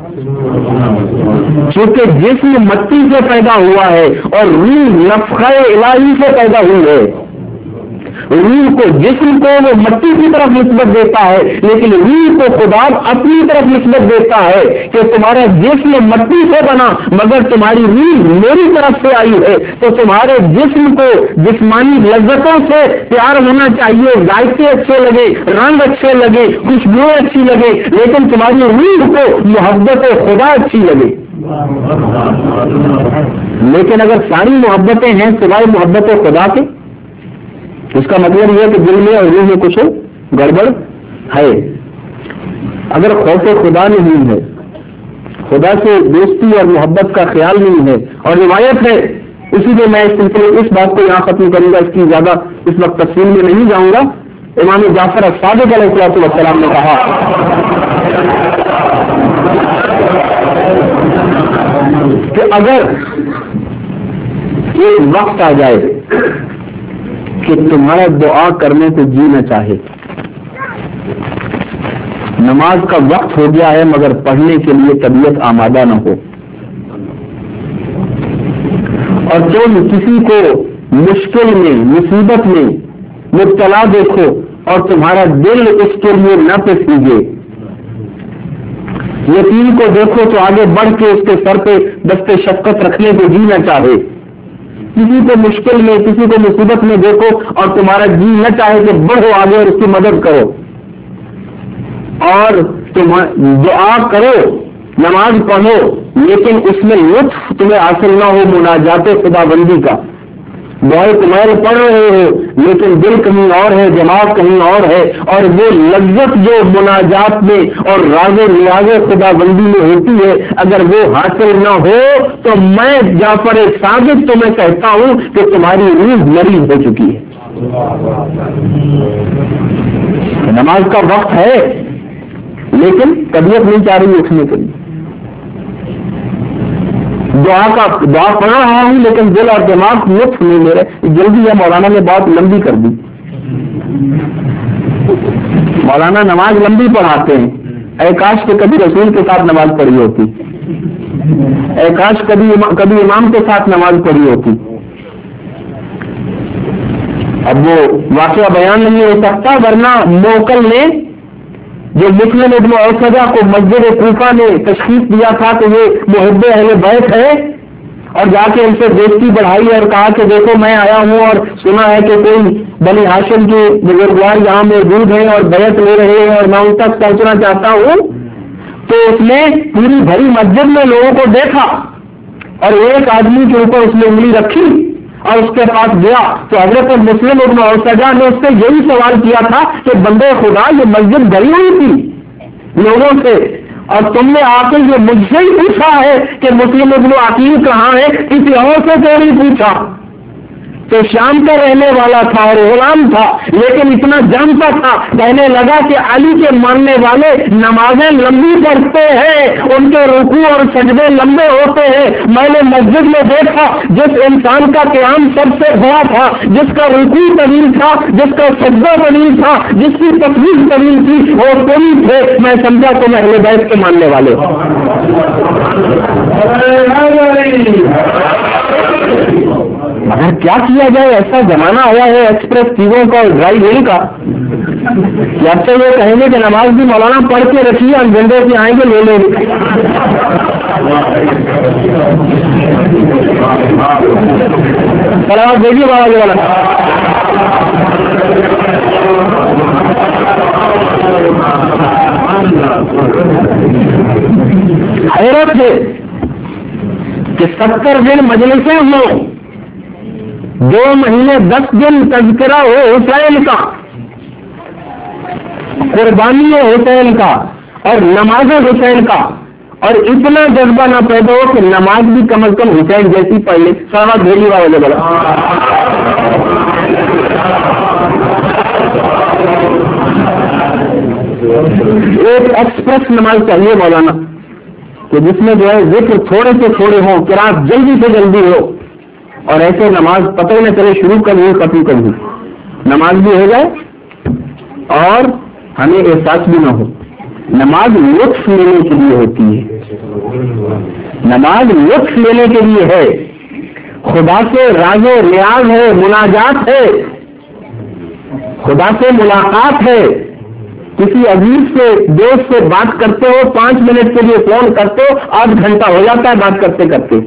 کیونکہ جسم مٹی سے پیدا ہوا ہے اور روح نفخہ الہی سے پیدا ہوئی ہے. روح کو جسم کو وہ مٹی کی طرف نسبت دیتا ہے، لیکن روح کو خدا اپنی طرف نسبت دیتا ہے کہ تمہارا جسم مٹی سے بنا مگر تمہاری روح میری طرف سے آئی ہے. تو تمہارے جسم کو جسمانی لذتوں سے پیار ہونا چاہیے، ذائقے اچھے لگے، رنگ اچھے لگے، خوشبوئیں اچھی لگے، لیکن تمہاری روح کو محبت خدا اچھی لگے. لیکن اگر ساری محبتیں ہیں سوائے محبت خدا کے اس کا مطلب یہ ہے کہ دل میں اور روح میں کچھ گڑبڑ ہے. اگر خوف خدا نہیں ہے, خدا سے دوستی اور محبت کا خیال نہیں ہے, اور روایت ہے, اسی لیے میں اس بات کو یہاں ختم کروں گا, اس کی زیادہ اس وقت تفصیل میں نہیں جاؤں گا. امام جعفر الصادق علیہ السلام نے کہا کہ اگر ایک وقت آ جائے کہ تمہارا دعا کرنے کو جی نہ چاہے, نماز کا وقت ہو گیا ہے مگر پڑھنے کے لیے طبیعت آمادہ نہ ہو, اور تم کسی کو مشکل میں مصیبت میں مبتلا دیکھو اور تمہارا دل اس کے لیے نہ پسیجے, یتیم کو دیکھو تو آگے بڑھ کے اس کے سر پہ دست شفقت رکھنے کو جی نہ چاہے, کسی کو مشکل میں کسی کو مصیبت میں دیکھو اور تمہارا جی نہ چاہے کہ بڑھو آگے اور اس کی مدد کرو, اور تم دعا کرو, نماز پڑھو, لیکن اس میں لطف تمہیں حاصل نہ ہو مناجات خدا بندی کا. دعائے کمال پڑھ رہے ہو لیکن دل کہیں اور ہے, دماغ کہیں اور ہے, اور وہ لذت جو مناجات میں اور راز و ریاض خدا بندی میں ہوتی ہے اگر وہ حاصل نہ ہو تو میں جعفر صادق تمہیں کہتا ہوں کہ تمہاری روح مریض ہو چکی ہے. نماز کا وقت ہے لیکن طبیعت نہیں چاہ رہی اٹھنے کے لیے, دعا پڑھ رہا ہوں لیکن دل اور دماغ لطف نہیں لے رہے. جلدی ہے, مولانا نے بات لمبی کر دی. مولانا نماز لمبی پڑھاتے ہیں, اے کاش کہ کبھی رسول کے ساتھ نماز پڑھی ہوتی, اے کاش کبھی امام کے ساتھ نماز پڑھی ہوتی. اب وہ واقعہ بیان نہیں ہو سکتا, ورنہ موکل نے جو مسلم ابن اوسجا کو مسجد کوفہ نے تشخیص دیا تھا کہ یہ محب اہل بیت ہے, اور جا کے ان سے دوستی بڑھائی اور کہا کہ دیکھو میں آیا ہوں اور سنا ہے کہ کوئی بنی ہاشم کے بزرگوار یہاں موجود ہیں اور بیعت لے رہے ہیں اور میں ان تک پہنچنا چاہتا ہوں. تو اس نے پوری بھری مسجد میں لوگوں کو دیکھا اور ایک آدمی کے اوپر اس نے انگلی رکھی اور اس کے پاس گیا تو حضرت مسلم ابن اوسجا نے اس سے یہی سوال کیا تھا کہ بندے خدا یہ مسجد بھری ہوئی تھی لوگوں سے, اور تم نے آ کے یہ مجھ سے ہی پوچھا ہے کہ مسلم ابن عقیل کہاں ہے, کسی اور سے کیوں نہیں پوچھا؟ تو شام کا رہنے والا تھا اور غلام تھا لیکن اتنا جانتا تھا, کہنے لگا کہ علی کے ماننے والے نمازیں لمبی پڑھتے ہیں, ان کے رکوع اور سجدے لمبے ہوتے ہیں. میں نے مسجد میں دیکھا جس انسان کا قیام سب سے بڑا تھا, جس کا رکوع طویل تھا, جس کا سجدہ طویل تھا, جس کی تسبیح طویل تھی, وہ کوئی تھے. میں سمجھا تم اہل بیت کے ماننے والے ہو. مگر کیا کیا جائے, ایسا زمانہ آیا ہے ایکسپریس چیزوں کا اور ڈرائی ویل کا. جب سے یہ کہیں گے کہ نماز بھی مولانا پڑھ کے رکھیے, ہم جنڈے سے آئیں گے لے لیں گے. سلام دیجیے بابا جی والا. حیرت ہے کہ 70 دن مجلسیں ہوں, 2 مہینے 10 دن تذکرہ ہو حسین کا, قربانی حسین کا اور نماز حسین کا, اور اتنا جذبہ نہ پیدا ہو کہ نماز بھی کم از کم حسین جیسی پڑھ لے. سارا دہلی والے بڑا ایک ایکسپریس نماز چاہیے مولانا کہ جس میں جو ہے ذکر تھوڑے سے تھوڑے ہوں, قرات جلدی سے جلدی ہو, اور ایسے نماز پتہ ہی نہ چلے شروع کر دوں ختم کر دوں, نماز بھی ہو جائے اور ہمیں احساس بھی نہ ہو. نماز لطف لینے کے لیے ہوتی ہے, نماز لطف لینے کے لیے ہے, خدا سے راز و ریاض ہے, مناجات ہے, خدا سے ملاقات ہے. کسی عزیز سے دوست سے بات کرتے ہو, 5 منٹ کے لیے فون کرتے ہو, 8 گھنٹہ ہو جاتا ہے بات کرتے کرتے,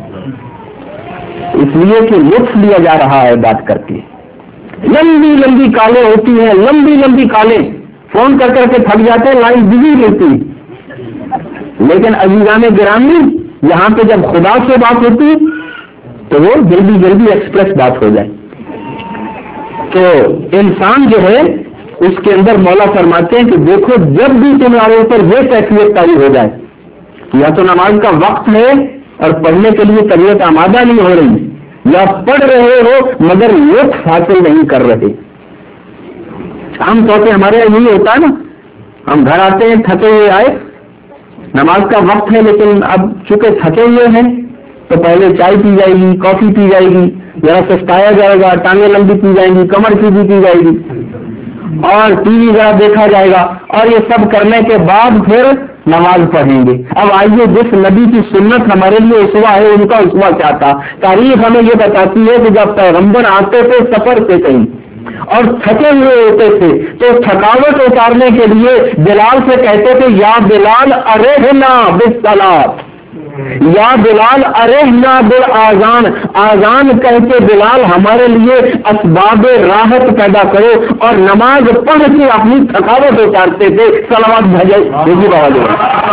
اس لیے کہ لطف لیا جا رہا ہے بات کر کے. لمبی لمبی کالیں ہوتی ہیں, لمبی لمبی کالیں, فون کر کر کے تھک جاتے ہیں, لائن بزی رہتی. لیکن عزیزان گرامی یہاں پہ جب خدا سے بات ہوتی تو وہ جلدی جلدی ایکسپریس بات ہو جائے. تو انسان جو ہے اس کے اندر مولا فرماتے ہیں کہ دیکھو جب بھی تمہارے اوپر یہ کیفیت طاری ہو جائے یا تو نماز کا وقت ہے اور پڑھنے کے لیے طبیعت آمادہ نہیں ہو رہی، یا پڑھ رہے ہو مگر لطف حاصل نہیں کر رہے. عام طور پہ ہمارے یہاں یہی ہوتا ہے نا، ہم گھر آتے ہیں تھکے ہوئے آئے، نماز کا وقت ہے لیکن اب چونکہ تھکے ہوئے ہیں تو پہلے چائے پی جائے گی، کافی پی جائے گی، ذرا سستایا جائے گا، ٹانگیں لمبی کی جائیں گی، کمر سیدھی کی جائے گی اور ٹی وی ذرا دیکھا جائے گا، اور یہ سب کرنے کے بعد پھر نماز پڑھیں گے. اب آئیے جس نبی کی سنت ہمارے لیے اسوا ہے ان کا اسوا کیا تھا؟ تاریخ ہمیں یہ بتاتی ہے کہ جب پیغمبر آتے تھے سفر سے کہیں اور تھکے ہوئے ہوتے تھے تو تھکاوٹ اتارنے کے لیے بلال سے کہتے تھے یا بلال ارحنا بالصلاۃ، یا بلال ارحنا بالآذان، آذان کہہ کے بلال ہمارے لیے اسباب راحت پیدا کرو، اور نماز پڑھ کے اپنی تھکاوٹ اتارتے تھے. صلوات بھیجی بہادر.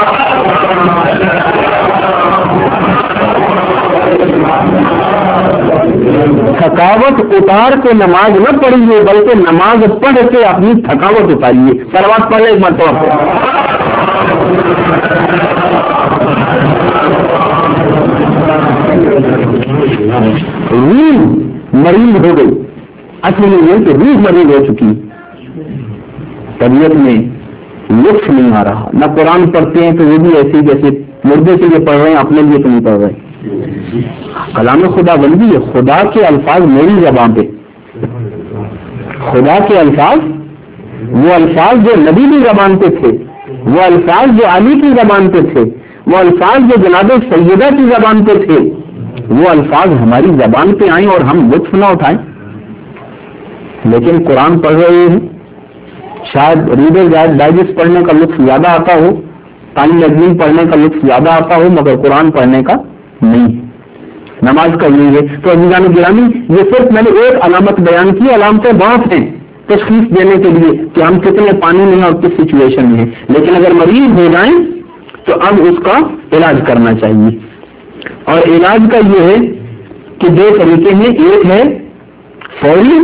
تھکاوٹ اتار کے نماز نہ پڑھیے بلکہ نماز پڑھ کے اپنی تھکاوٹ اتاریے. صلوات پڑھ ایک مرتبہ. روح مریض ہو گئی، اصل یہ کہ روح مریض ہو چکی، طبیعت میں لطف نہیں آ رہا. نہ قرآن پڑھتے ہیں تو وہ بھی ایسے جیسے مردے سے یہ پڑھ رہے ہیں، اپنے لیے تو نہیں پڑھ رہے. کلام خدا بندی ہے، خدا کے الفاظ میری زبان پہ، خدا کے الفاظ، وہ الفاظ جو نبی کی زبان پہ تھے، وہ الفاظ جو علی کی زبان پہ تھے، وہ الفاظ جو جناب سیدہ کی زبان پہ تھے، وہ الفاظ ہماری زبان پہ آئیں اور ہم لطف نہ اٹھائیں. لیکن قرآن پڑھ رہے ہیں، شاید ریڈر ڈائجسٹ پڑھنے کا لطف زیادہ آتا ہو، ٹائم میگزین پڑھنے کا لطف زیادہ آتا ہو، مگر قرآن پڑھنے کا نہیں. نماز کا یہ ہے. تو عزیزان گرامی، یہ صرف میں نے ایک علامت بیان کی، علامتیں بہت ہیں تشخیص دینے کے لیے کہ ہم کتنے پانی میں ہیں اور کس سچویشن میں ہیں. لیکن اگر مریض ہو جائیں تو اب اس کا علاج کرنا چاہیے. اور علاج کا یہ ہے کہ دو طریقے ہیں. ایک ہے فوری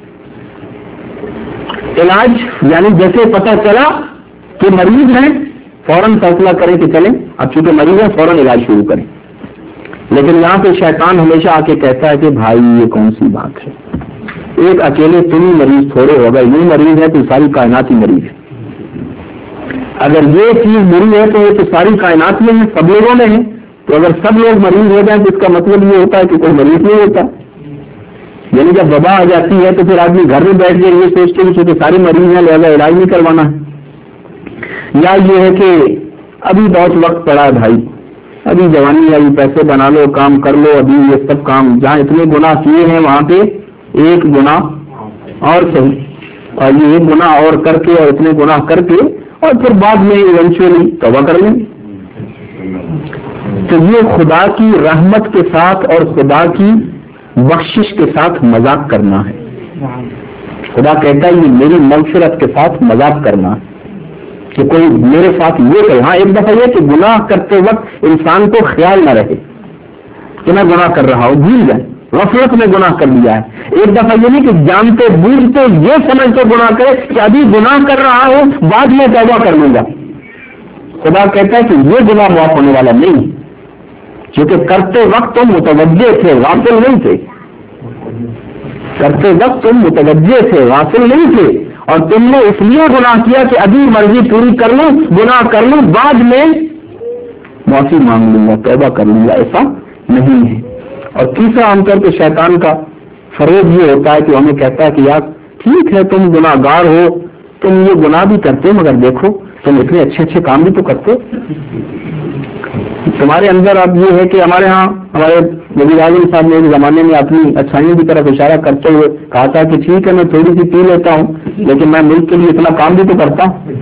علاج، یعنی جیسے پتہ چلا کہ مریض ہیں فوراً فیصلہ کریں کہ چلیں اب چونکہ مریض ہیں فوراً علاج شروع کریں. لیکن یہاں پہ شیطان ہمیشہ آ کے کہتا ہے کہ بھائی یہ کون سی بات ہے، ایک اکیلے تم ہی مریض تھوڑے ہوگا، یہ مریض ہے تو ساری کائنات ہی مریض ہے. اگر یہ چیز بری ہے تو یہ تو ساری کائنات میں ہے، سب لوگوں میں ہے. تو اگر سب لوگ مریض ہو جائیں تو اس کا مطلب یہ ہوتا ہے کہ کوئی مریض نہیں ہوتا. یعنی جب وبا آ جاتی ہے تو پھر آدمی گھر میں بیٹھ کے یہ سوچتے ہیں کہ سارے مریض ہیں لہذا علاج نہیں کروانا ہے. یا یہ ہے کہ ابھی بہت وقت پڑا ہے بھائی، ابھی جوانی آئی، پیسے بنا لو، کام کر لو، ابھی یہ سب کام جہاں اتنے گناہ کیے ہیں وہاں پہ ایک گناہ اور صحیح، اور یہ ایک گناہ اور کر کے اور اتنے گناہ کر کے اور پھر بعد میں ایونچولی توبہ کر لیں. تو یہ خدا کی رحمت کے ساتھ اور خدا کی بخشش کے ساتھ مذاق کرنا ہے. خدا کہتا ہے یہ میری مغفرت کے ساتھ مذاق کرنا ہے کہ کوئی میرے ساتھ یہ کہ ہاں ایک دفعہ یہ کہ گناہ کرتے وقت انسان کو خیال نہ رہے کہ میں گناہ کر رہا ہوں، بھول جائے غفلت میں گناہ کر لیا ہے. ایک دفعہ یہ نہیں کہ جانتے بوجھتے یہ سمجھتے گناہ کرے کہ ابھی گناہ کر رہا ہوں بعد میں توبہ کر لوں گا. خدا کہتا ہے کہ یہ گناہ معاف ہونے والا نہیں، کیونکہ کرتے وقت تم متوجہ تھے، غافل نہیں تھے. کرتے وقت تم متوجہ تھے، غافل نہیں تھے، اور تم نے اس لیے گناہ کیا کہ ابھی مرضی پوری کر لوں، گناہ کر لوں، بعد میں معافی مانگ لوں گا، توبہ کر لوں گا. ایسا نہیں ہے. اور تیسرا عام طور پہ شیطان کا فریب یہ ہوتا ہے کہ ہمیں کہتا ہے کہ یار ٹھیک ہے تم گناہ گار ہو، تم یہ گناہ بھی کرتے مگر دیکھو تم اتنے اچھے اچھے کام بھی تو کرتے. تمہارے اندر اب یہ ہے کہ ہمارے ہاں ہمارے وزیر اعظم صاحب نے ایک زمانے میں اپنی اچھائیوں کی طرف اشارہ کرتے ہوئے کہا تھا کہ ٹھیک ہے میں تھوڑی سی پی لیتا ہوں لیکن میں ملک کے لیے اتنا کام بھی تو کرتا ہوں.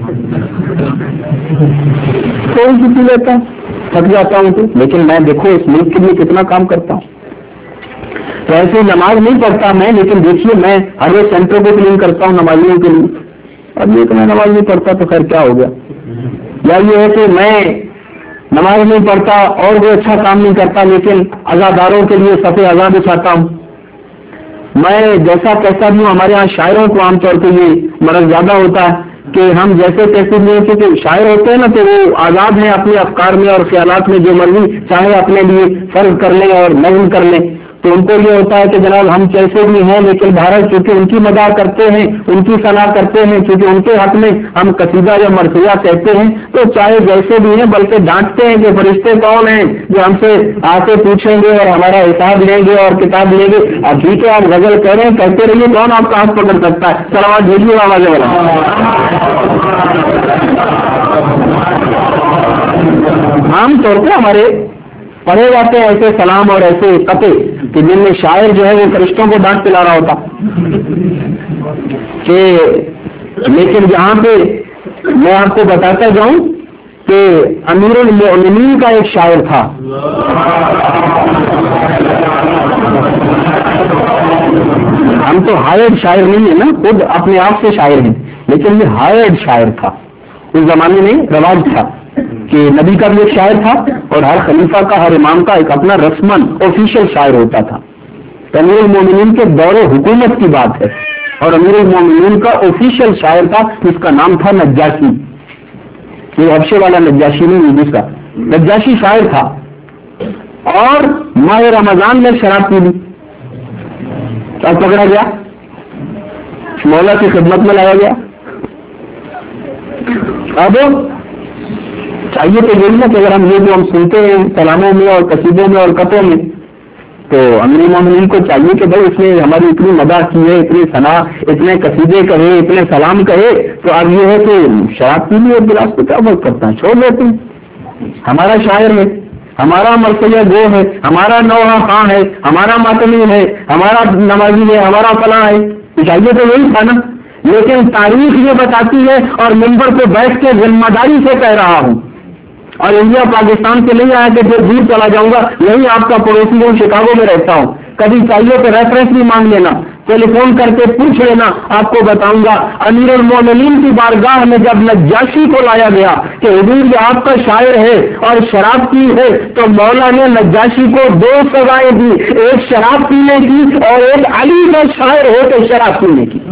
تھوڑی سی پی لیتا ہوں، تھک جاتا ہوں تو، لیکن میں دیکھو اس ملک کے لیے کتنا کام کرتا ہوں. تو ایسے نماز نہیں پڑھتا میں، لیکن دیکھیے میں ہر ایک سینٹر کو کلین کرتا ہوں نمازیوں کے لیے. اب یہ کہ میں نماز نہیں پڑھتا تو خیر کیا ہو گیا. یا یہ ہے کہ میں نماز نہیں پڑھتا اور کوئی اچھا کام نہیں کرتا لیکن عزاداروں کے لیے صفِ عزا بچھاتا ہوں. میں جیسا کیسا بھی ہوں، ہمارے یہاں شاعروں کو عام طور پہ یہ مرض زیادہ ہوتا ہے کہ ہم جیسے کیسے بھی ہیں، کیونکہ شاعر ہوتے ہیں نا تو وہ آزاد ہیں اپنے افکار میں اور خیالات میں، جو مرضی چاہے اپنے لیے فرض کر لیں اور نظم کر لیں. تو ان کو یہ ہوتا ہے کہ جناب ہم کیسے بھی ہیں لیکن بھارت چونکہ ان کی مداح کرتے ہیں، ان کی صلاح کرتے ہیں، چونکہ ان کے حق میں ہم قصیدہ یا مرثیہ کہتے ہیں، تو چاہے جیسے بھی ہیں بلکہ ڈانٹتے ہیں کہ فرشتے کون ہیں جو ہم سے آ کے پوچھیں گے اور ہمارا حساب لیں گے اور کتاب لیں گے. اب ٹھیک ہے آپ غزل کہہ رہے ہیں، کہتے رہیے، کون آپ کا ہاتھ پکڑ سکتا ہے. سلامات بھیجیے آواز والا. عام طور پہ ہمارے پڑھے جاتے ہیں ایسے سلام اور ایسے قطع کہ جن میں شاعر جو ہے وہ فرشتوں کو ڈانٹ پلا رہا ہوتا کہ، لیکن یہاں پہ میں آپ کو بتاتا جاؤں کہ امیر المؤمنین کا ایک شاعر تھا. ہم تو ہائرڈ شاعر نہیں ہیں نا، خود اپنے آپ سے شاعر ہیں، لیکن یہ ہائرڈ شاعر تھا. اس زمانے میں رواج تھا کہ نبی کا بھی ایک شاعر تھا اور ہر خلیفہ کا، ہر امام کا ایک اپنا رسمن آفیشیل شاعر ہوتا تھا. امیر المومنین کے دور حکومت کی بات ہے اور امیر المومنین کا آفیشیل شاعر تھا جس کا نام تھا نجاشی. یہ حبشے والا نجاشی نہیں، دوسرا نجاشی شاعر تھا. اور ماہ رمضان میں شراب پی لی اور پکڑا گیا، مولا کی خدمت میں لایا گیا. اب چاہیے تو یہی نا کہ اگر ہم یہ جو ہم سنتے ہیں کلاموں میں اور قصیدوں میں اور قطعوں میں، تو امیر المومنین کو چاہیے کہ بھائی اس نے ہماری اتنی مداح کی ہے، اتنی ثنا، اتنے قصیدے کہے، اتنے سلام کہے، تو اب یہ ہے کہ شراب پی لی اور گلاس کو کیا فرق کرتا ہے، چھوڑ دیتے ہیں. ہمارا شاعر ہے، ہمارا مرثیہ گو ہے، ہمارا نوحہ خاں ہے، ہمارا ماتمی ہے، ہمارا نمازی ہے، ہمارا فلاں ہے. چاہیے تو یہی تھا نا. لیکن تاریخ یہ بتاتی ہے اور منبر پہ بیٹھ کے ذمہ داری سے کہہ رہا ہوں، اور انڈیا پاکستان سے نہیں آیا کہ پھر دور چلا جاؤں گا، یہی آپ کا پڑوسی ہوں، شکاگو میں رہتا ہوں. کبھی چاہیے تو ریفرنس بھی مانگ لینا، ٹیلی فون کر کے پوچھ لینا، آپ کو بتاؤں گا. امیر المومنین کی بارگاہ میں جب نجاشی کو لایا گیا کہ حضور یہ آپ کا شاعر ہے اور شراب پی ہے، تو مولا نے نجاشی کو 2 سزائیں دی، ایک شراب پینے کی اور ایک علی کا شاعر ہو کے شراب پینے کی.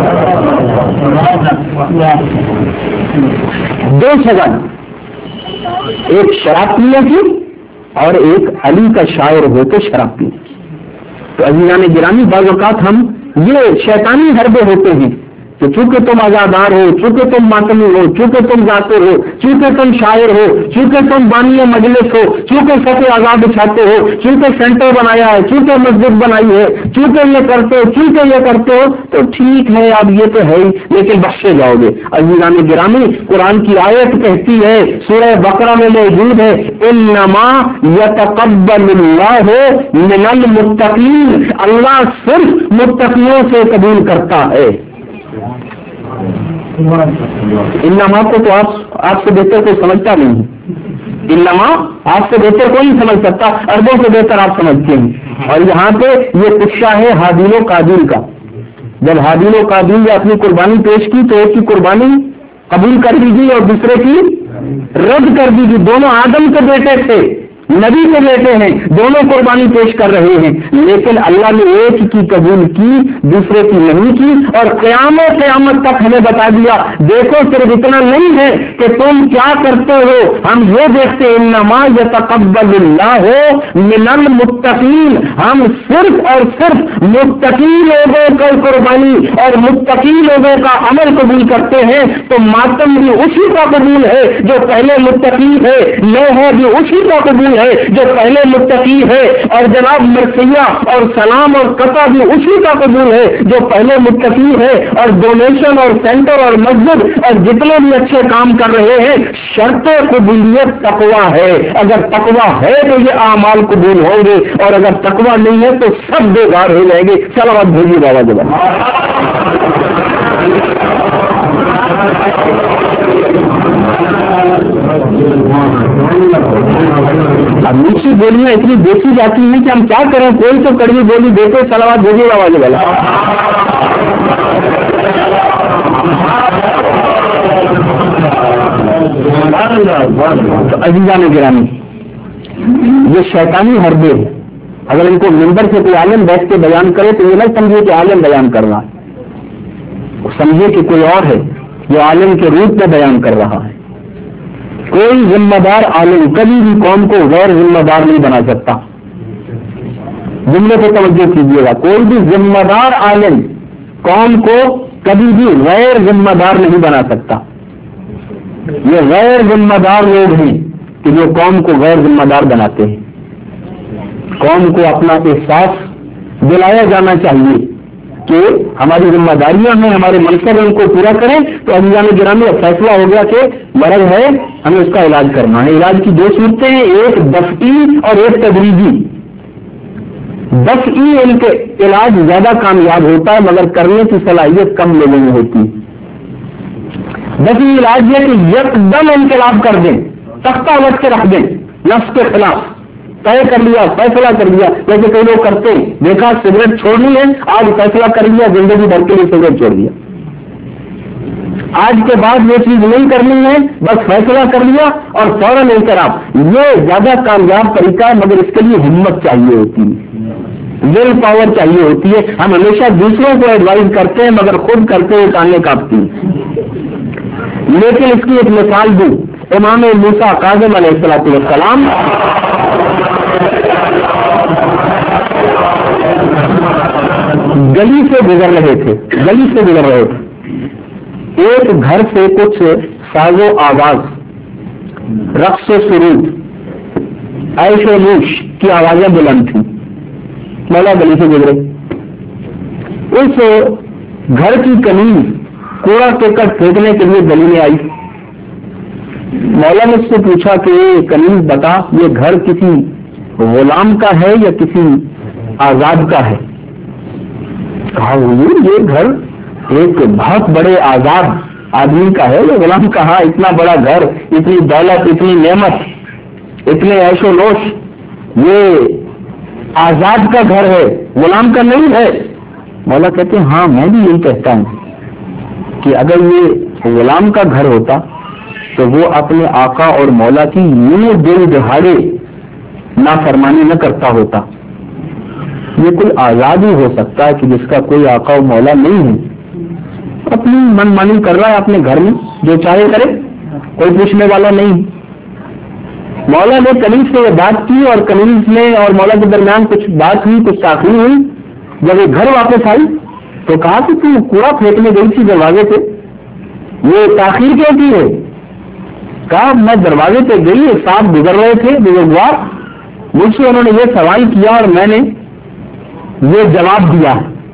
2 سزا، ایک شراب پینے کی اور ایک علی کا شاعر ہو کے شراب پینے کی. تو عزیزان گرامی، بعض اوقات ہم یہ شیطانی حربے ہوتے ہیں کہ چونکہ تم آزادار ہو، چونکہ تم ماتمی ہو، چونکہ تم ذاکر ہو، چونکہ تم شاعر ہو، چونکہ تم بانی مجلس ہو، چونکہ سب آزاد بچھاتے ہو، چونکہ سینٹر بنایا ہے، چونکہ مسجد بنائی ہے، چونکہ یہ کرتے ہو، چونکہ یہ کرتے ہو، تو ٹھیک ہے، اب یہ تو ہے ہی، لیکن بخشے جاؤ گے. عزیزان گرامی، قرآن کی آیت کہتی ہے، سورہ بقرہ میں موجود ہے، انما یتقبل اللہ من المتقین، اللہ صرف متقیوں سے قبول کرتا ہے. انما کو تو آپ سے بہتر کوئی سمجھتا نہیں ہے، انما آپ سے بہتر کوئی نہیں سمجھ سکتا، اربوں سے بہتر آپ سمجھتے ہیں. اور یہاں پہ یہ قصہ ہے ہابیل و قابیل کا. جب ہابیل و قابیل نے اپنی قربانی پیش کی تو ایک کی قربانی قبول کر دی گئی اور دوسرے کی رد کر دی گئی. دونوں آدم کے بیٹے تھے، نبی کے بیٹے ہیں، دونوں قربانی پیش کر رہے ہیں، لیکن اللہ نے ایک کی قبول کی، دوسرے کی نہیں کی. اور قیامت تک ہمیں بتا دیا، دیکھو صرف اتنا نہیں ہے کہ تم کیا کرتے ہو، ہم یہ دیکھتے ہیں انما یتقبل اللہ من المتقین، ہم صرف اور صرف متقی لوگوں کی قربانی اور متقی لوگوں کا عمل قبول کرتے ہیں. تو ماتم بھی اسی کا قبول ہے جو پہلے متقی ہے، لوہا بھی اسی کا قبول ہے جو پہلے متقی ہے، اور جناب مرثیہ اور سلام اور قطع بھی اسی کا قبول ہے جو پہلے متقی ہے. اور ڈونیشن اور سینٹر اور مسجد اور جتنے بھی اچھے کام کر رہے ہیں، شرط قبولیت تقویٰ ہے. اگر تقویٰ ہے تو یہ اعمال قبول ہوں گے، اور اگر تقویٰ نہیں ہے تو سب بیکار ہو جائیں گے. چلو اب بھیجیے بابا جب اب میٹھی بولیاں اتنی دیکھی جاتی ہیں کہ ہم کیا کریں، کوئی تو کڑوی بولی دیتے. سلامات بھیجیے آواز والا. تو عزیزان گرامی، یہ شیطانی حربے اگر ان کو منبر سے کوئی عالم بیٹھ کے بیان کرے تو یہ نہ سمجھے کہ عالم بیان کر رہا ہے، سمجھے کہ کوئی اور ہے جو عالم کے روپ میں بیان کر رہا ہے۔ کوئی ذمہ دار عالم کبھی بھی قوم کو غیر ذمہ دار نہیں بنا سکتا۔ جملے کو توجہ کیجیے گا، کوئی بھی ذمہ دار عالم قوم کو کبھی بھی غیر ذمہ دار نہیں بنا سکتا۔ یہ غیر ذمہ دار لوگ ہیں کہ جو قوم کو غیر ذمہ دار بناتے ہیں۔ قوم کو اپنا احساس دلایا جانا چاہیے کہ ہماری ذمہ داریاں ہیں، ہمارے منصب ان کو پورا کریں۔ تو عزیزان گرامی فیصلہ ہو گیا کہ مرض ہے، ہمیں اس کا علاج کرنا ہے۔ علاج کی دو صورتیں ہیں، ایک دفعی اور ایک تدریجی۔ دفعی ان کے علاج زیادہ کامیاب ہوتا ہے مگر کرنے کی صلاحیت کم لوگوں میں ہوتی ہے۔ دفعی علاج یہ کہ یکدم انقلاب کر دیں، تختہ الٹ کے رکھ دیں، نفس کے خلاف طے کر لیا، فیصلہ کر لیا، جیسے کئی لوگ کرتے ہیں، دیکھا سگریٹ چھوڑنی ہے، آج فیصلہ کر لیا، زندگی بھر کے لیے سگریٹ چھوڑ دیا۔ آج کے بعد یہ چیز نہیں کرنی ہے، بس فیصلہ کر لیا اور فوراً انقلاب۔ یہ زیادہ کامیاب طریقہ ہے مگر اس کے لیے ہمت چاہیے ہوتی ہے، ول پاور چاہیے ہوتی ہے۔ ہم ہمیشہ دوسروں کو ایڈوائز کرتے ہیں مگر خود کرتے ہوئے کانے کاپتی ہیں۔ لیکن اس کی ایک مثال دوں، امام موسیٰ کاظم علیہ السلام گلی سے گزر رہے تھے، ایک گھر سے کچھ ساز و آواز، رقص و سرود، عیش و نوش کی آوازیں بلند تھیں۔ مولا گلی سے گزرے، اس گھر کی کنیز کوڑا کرکٹ پھینکنے کے لیے گلی میں آئی۔ مولا نے اس سے پوچھا کہ کنیز بتا، یہ گھر کسی غلام کا ہے یا کسی آزاد کا ہے؟ کہا حضور یہ گھر ایک بہت بڑے آزاد آدمی کا ہے، یہ غلام کہاں؟ اتنا بڑا گھر، اتنی دولت، اتنی نعمت، اتنے عیش و نوش، یہ آزاد کا گھر ہے، غلام کا نہیں ہے۔ مولا کہتے ہیں ہاں میں بھی یہی کہتا ہوں کہ اگر یہ غلام کا گھر ہوتا تو وہ اپنے آقا اور مولا کی یوں دل دہاڑے نافرمانی نہ کرتا ہوتا۔ یہ کوئی آزاد ہی ہو سکتا ہے کہ جس کا کوئی آقا و مولا نہیں ہے، اپنی من مانی کر رہا ہے اپنے گھر میں، جو چاہے کرے، کوئی پوچھنے والا نہیں۔ مولا نے کنیز سے یہ بات کی اور کنیز میں اور مولا کے درمیان کچھ بات ہوئی، کچھ تاخیر ہوئی۔ جب وہ گھر واپس آئی تو کہا کہ تم کوڑا پھینکنے گئی تھی دروازے پہ، یہ تاخیر کیوں کی ہے؟ کہا میں دروازے پہ گئی، ایک صاحب گزر رہے تھے بزرگوار، مجھ سے انہوں نے یہ سوال کیا اور میں نے یہ جواب دیا۔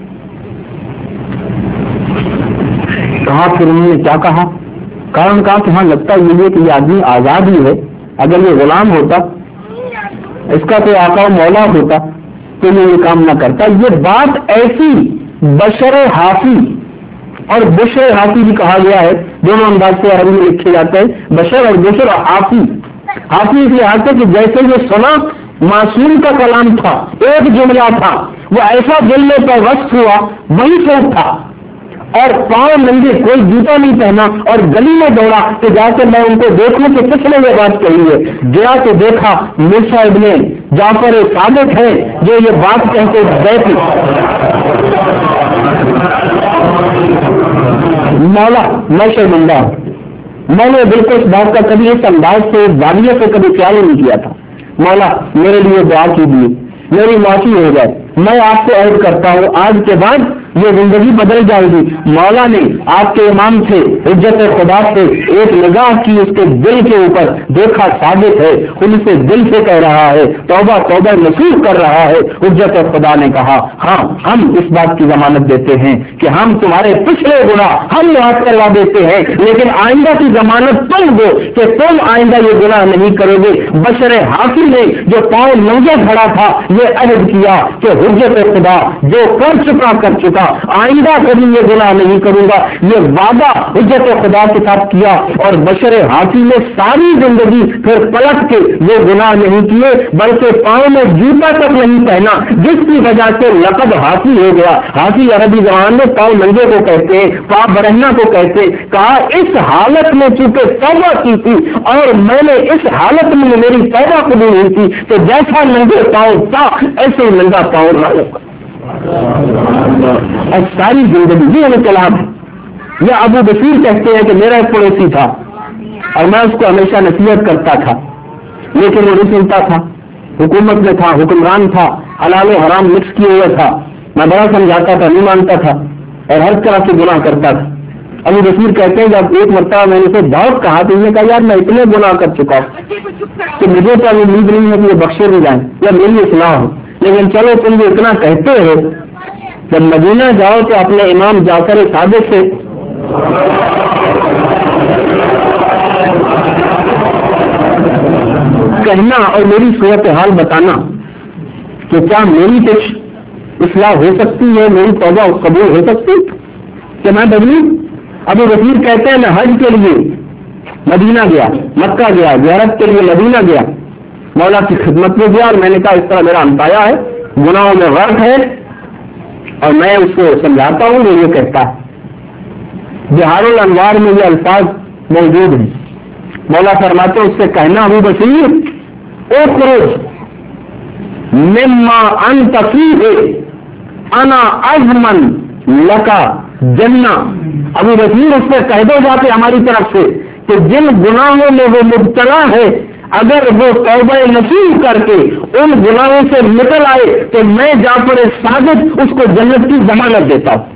کہا پھر انہوں نے کیا کہا؟ کہا کہ ہاں لگتا یہ کہ یہ آدمی آزاد ہی ہے، اگر یہ غلام ہوتا، اس کا کوئی آقا و مولا ہوتا تو یہ کام نہ کرتا۔ یہ بات ایسی بشر حافی اور بشر حافی بھی کہا گیا ہے، دونوں انداز سے عربی میں لکھے جاتے ہیں، بشر اور بشر اور حافی۔ حافی اس لحاظ سے کہ جیسے یہ سنا معصوم کا کلام تھا، ایک جملہ تھا، وہ ایسا دل میں پیوست ہوا، وہی سوچ تھا، اور پاؤں ننگے، کوئی جوتا نہیں پہنا اور گلی میں دوڑا کہ جا کے میں ان کو دیکھوں کہ کس نے یہ بات کہی ہے۔ گیا تو دیکھا موسیٰ ابن جعفر صادق ہے جو یہ بات کہتے گئے تھے۔ مولا میں شرمندہ ہوں، میں نے بالکل اس بات کا کبھی اس انداز سے زاویے سے کبھی خیال نہیں کیا تھا۔ مولا میرے لیے دعا کیجیے، میری معافی ہو جائے، میں آپ کو عہد کرتا ہوں آج کے بعد یہ زندگی بدل جائے گی۔ مولا نے آپ کے امام سے حجت خدا سے ایک نگاہ کی، اس کے دل کے اوپر دیکھا ثابت ہے، ان سے دل سے کہہ رہا ہے، توبہ توبہ نصیب کر رہا ہے۔ حجت خدا نے کہا ہاں ہم اس بات کی ضمانت دیتے ہیں کہ ہم تمہارے پچھلے گناہ ہم معاف کروا دیتے ہیں، لیکن آئندہ کی ضمانت تم دو کہ تم آئندہ یہ گناہ نہیں کرو گے۔ بشر حافظ نے جو پاؤں ننگے کھڑا تھا یہ عہد کیا کہ حجت خدا جو کر چکا آئندہ کبھی یہ گناہ نہیں کروں گا، یہ وعدہ حجت خدا کے ساتھ کیا، اور بشر حافظ نے ساری زندگی پھر پلٹ کے وہ گناہ نہیں کیے، بلکہ پاؤں میں جوتا تک نہیں پہنا، جس کی وجہ سے لقب حافظ ہو گیا۔ حافظ عربی زبان میں پاؤں ننگے کو کہتے ہیں، پاؤں برہنہ کو کہتے، کہا اس حالت میں چونکہ توبہ کی تھی اور میں نے اس حالت میں میری توبہ قبول ہوئی تھی، تو جیسا ننگے پاؤں تھا ایسے ہی ننگا پاؤں رہا۔ اور ساری زندگی یہ انقلاب ہے۔ یہ ابو بصیر کہتے ہیں کہ میرا ایک پڑوسی تھا اور میں اس کو ہمیشہ نصیحت کرتا تھا، لیکن وہ نہیں سنتا تھا، حکومت میں تھا، حکمران تھا، حلال و حرام مکس کیے ہوئے تھا، میں بڑا سمجھاتا تھا، نہیں مانتا تھا اور ہر طرح سے گناہ کرتا تھا۔ ابو بصیر کہتے ہیں جب ایک مرتبہ میں نے اسے بہت کہا تو نے کہا یار میں اتنے گناہ کر چکا ہوں کہ مجھے تو ابھی امید نہیں ہے کہ یہ بخشے بھی جائیں یا میری اصلاح ہو، لیکن چلو تم جو اتنا کہتے ہو، جب مدینہ جاؤ تو اپنے امام جعفر صادق سے کہنا اور میری صورت حال بتانا کہ کیا میری کچھ اصلاح ہو سکتی ہے، میری توبہ قبول ہو سکتی کہ میں بدلوں۔ ابو بصیر کہتے ہیں میں حج کے لیے مدینہ گیا، مکہ گیا، زیارت کے لیے مدینہ گیا، مولا کی خدمت میں گیا اور میں نے کہا اس طرح میرا انتایا ہے، گناہوں میں غرق ہے اور میں اس کو سمجھاتا ہوں، وہ یہ کہتا ہے۔ بہار الانوار میں یہ الفاظ موجود ہیں۔ مولا فرماتے اس سے کہنا ابو بصیر اخرج مما انت فیہ انا اضمن لکا جنہ۔ ابو بصیر اس سے کہہ دو جاتے ہماری طرف سے کہ جن گناہوں میں وہ مبتلا ہے اگر وہ توبہ نصیب کر کے ان گناہوں سے نکل آئے تو میں جعفر صادق اس کو جنت کی ضمانت دیتا ہوں۔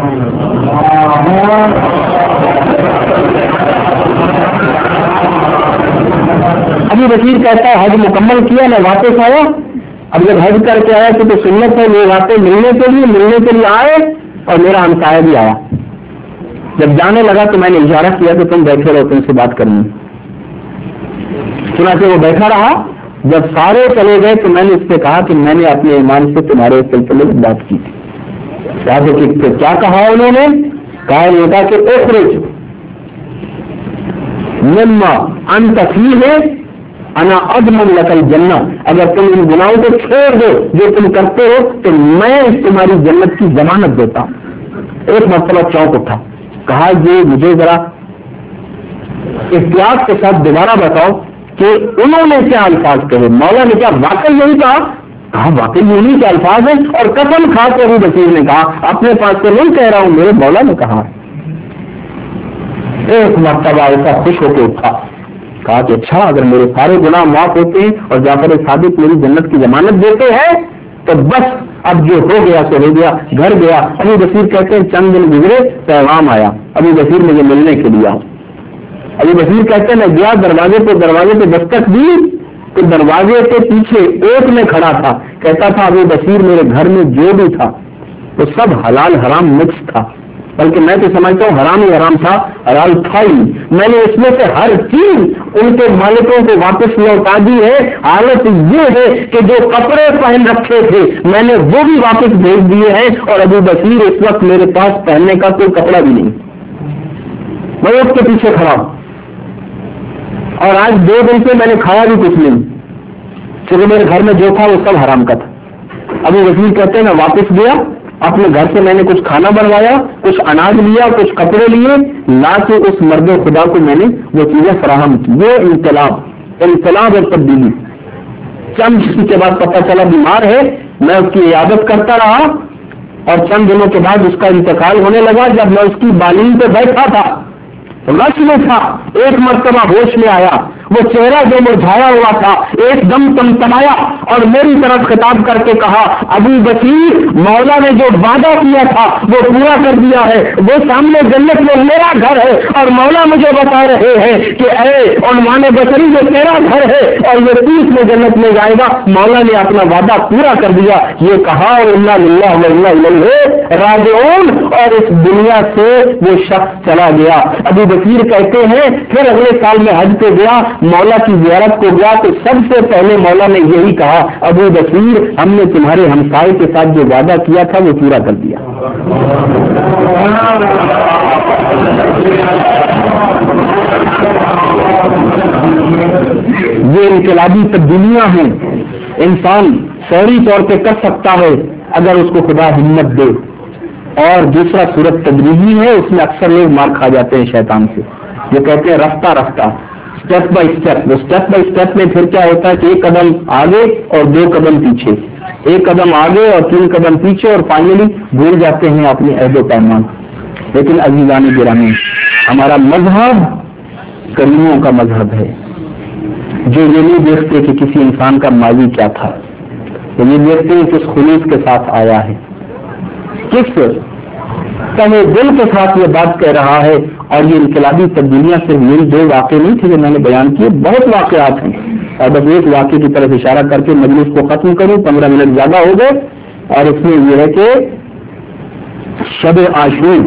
ابو بصیر کہتا ہے حج مکمل کیا، میں واپس آیا، اب جب حج کر کے آیا تو سنت ہے وہ واقع ملنے کے لیے آئے اور میرا ہمسایہ بھی آیا۔ جب جانے لگا تو میں نے اشارہ کیا کہ تم بیٹھے رہو، تم سے بات کرنی۔ چنانچہ وہ بیٹھا رہا، جب سارے چلے گئے تو میں نے اس سے کہا کہ میں نے اپنے ایمان سے تمہارے سلسلے میں بات کی تھی۔ کیا کہا انہوں نے؟ کہا کہ اخرج مما انت فیہ انا اضمن لک الجنہ، اگر تم ان گناہوں کو چھوڑ دو جو تم کرتے ہو تو میں تمہاری جنت کی ضمانت دیتا ہوں۔ ایک مرتبہ چونک اٹھا، کہا یہ مجھے ذرا احتیاط کے ساتھ دوبارہ بتاؤ کہ انہوں نے کیا الفاظ کہے، مولا نے کیا واقعی یہی کہا؟ کہا واقعی یہی کے الفاظ ہیں، اور قسم کھا کے ابو بصیر نے کہا اپنے پاس سے نہیں کہہ رہا ہوں، میرے مولا نے کہا۔ ایک مرتبہ ایسا خوش ہو کے اٹھا، کہا کہ اچھا اگر میرے سارے گناہ معاف ہوتے ہیں اور جعفر صادق میری جنت کی ضمانت دیتے ہیں تو بس اب جو ہو گیا سو ہو گیا، گھر گیا۔ ابو بصیر کہتے ہیں چند دن گزرے، پیغام آیا، ابو بصیر مجھے ملنے کے لیے آؤ۔ ابو بصیر کہتے ہیں میں گیا، دروازے پہ دستک دی تو دروازے کے پیچھے ایک میں کھڑا تھا، کہتا تھا ابو بصیر میرے گھر میں جو بھی تھا وہ سب حلال حرام مکس تھا، بلکہ میں تو سمجھتا ہوں حرام ہی حرام تھا، حلال تھا ہی، میں نے اس میں سے ہر چیز ان کے مالکوں کو واپس لوٹا دی ہے۔ حالت یہ ہے کہ جو کپڑے پہن رکھے تھے میں نے وہ بھی واپس بھیج دیے ہیں، اور ابو بصیر اس وقت میرے پاس پہننے کا کوئی کپڑا بھی نہیں، میں اس کے پیچھے کھڑا ہوں، اور آج 2 دن سے میں نے کھایا بھی کچھ نہیں، کیونکہ میرے گھر میں جو تھا وہ سب حرام کا تھا۔ ابو بصیر کہتے ہیں میں واپس گیا، اپنے گھر سے میں نے کچھ کھانا بنوایا، کچھ اناج لیا، کچھ کپڑے لیے، لا کے اس مرد خدا کو میں نے وہ چیزیں فراہم کی۔ وہ انقلاب اور تبدیلی۔ چند کے بعد پتہ چلا بیمار ہے، میں اس کی عیادت کرتا رہا اور چند دنوں کے بعد اس کا انتقال ہونے لگا۔ جب میں اس کی بالین پہ بیٹھا تھا رش میں تھا، ایک مرتبہ ہوش میں آیا، وہ چہرہ جو مرجھایا ہوا تھا ایک دم تمتمایا اور میری طرف خطاب کر کے کہا ابو بصیر مولا نے جو وعدہ کیا تھا وہ پورا کر دیا ہے، وہ سامنے جنت میں میرا گھر ہے اور مولا مجھے بتا رہے ہیں کہ اے عنوان بصری جو تیرا گھر ہے اور یہ 30 میں جنت میں جائے گا، مولا نے اپنا وعدہ پورا کر دیا۔ یہ کہا اور انا للہ و انا الیہ راجعون، اور اس دنیا سے وہ شخص چلا گیا۔ ابو بصیر کہتے ہیں پھر اگلے سال میں حج پہ گیا، مولا کی زیارت کو گیا تو سب سے پہلے مولا نے یہی کہا ابو بصیر ہم نے تمہارے ہمسائے کے ساتھ جو وعدہ کیا تھا وہ پورا کر دیا۔ یہ انقلابی تبدیلیاں ہیں، انسان فوری طور پہ کر سکتا ہے اگر اس کو خدا ہمت دے، اور دوسرا صورت تدریجی ہے، اس میں اکثر لوگ مار کھا جاتے ہیں شیطان سے، جو کہتے ہیں رفتہ رفتہ، اسٹیپ بائی اسٹیپ۔ وہ اسٹیپ بائی اسٹیپ میں پھر کیا ہوتا ہے کہ ایک قدم آگے اور 2 قدم پیچھے، ایک قدم آگے اور 3 قدم پیچھے، اور فائنلی بھول جاتے ہیں اپنے عہد و پیمان۔ لیکن عزیزان گرامی، ہمارا مذہب کریموں کا مذہب ہے، جو یہ نہیں دیکھتے کہ کسی انسان کا ماضی کیا تھا، وہ یہ دیکھتے ہیں کس خلوص کے ساتھ آیا ہے، کس تمہیں دل کے ساتھ یہ بات کہہ رہا ہے۔ اور یہ انقلابی تبدیلیاں صرف یہی 2 واقعے نہیں تھے جو میں نے بیان کیے، بہت واقعات ہیں، اور بس ایک واقعے کی طرف اشارہ کر کے مجلس کو ختم کروں، 15 منٹ زیادہ ہو گئے، اور اس میں یہ ہے کہ شب عاشور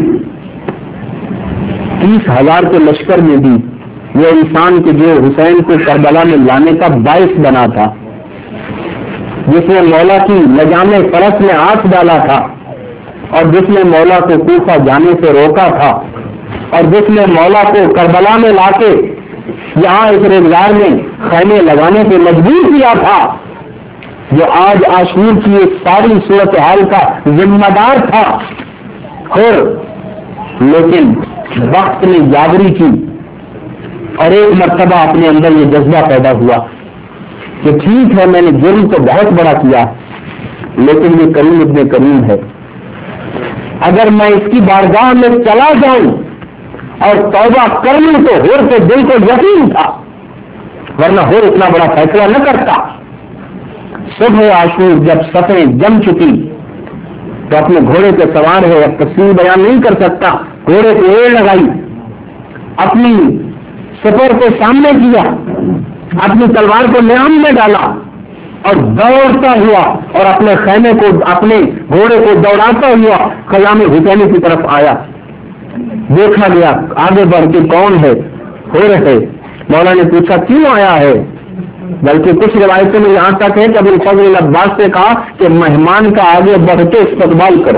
30,000 کے لشکر میں بھی وہ انسان کے جو حسین کو کربلا میں لانے کا باعث بنا تھا، جس نے مولا کی لجام فرس میں ہاتھ ڈالا تھا، اور جس نے مولا کو کوفہ جانے سے روکا تھا، اور جس نے مولا کو کربلا میں لا کے یہاں اس روزگار میں خیمے لگانے پہ مجبور کیا تھا، جو آج عاشور کی ایک ساری صورتحال کا ذمہ دار تھا، اور لیکن وقت نے جاگری کی، اور ایک مرتبہ اپنے اندر یہ جذبہ پیدا ہوا کہ ٹھیک ہے میں نے جرم تو بہت بڑا کیا، لیکن یہ کریم ابن کریم ہے، اگر میں اس کی بارگاہ میں چلا جاؤں اور توبہ کر لوں تو حور کے دل کو یقین تھا، ورنہ حور اتنا بڑا فیصلہ نہ کرتا۔ صبح عاشور جب صفیں جم چکی تو اپنے گھوڑے پہ سوار ہے، اب تفصیل بیان نہیں کر سکتا، گھوڑے کو ایڑ لگائی، اپنی سفر کو سامنے کیا، اپنی تلوار کو نیام میں ڈالا، اور دوڑتا ہوا اور اپنے خیمے کو، اپنے گھوڑے کو دوڑاتا ہوا خیام حسینی کی طرف آیا۔ دیکھا گیا آگے بڑھ کے کون ہے، ہو رہے مولا نے پوچھا کیوں آیا ہے، بلکہ کچھ روایتوں میں یہاں تک ہے کہ ابو الفضل عباس سے کہا کہ مہمان کا آگے بڑھ کے استقبال کرو،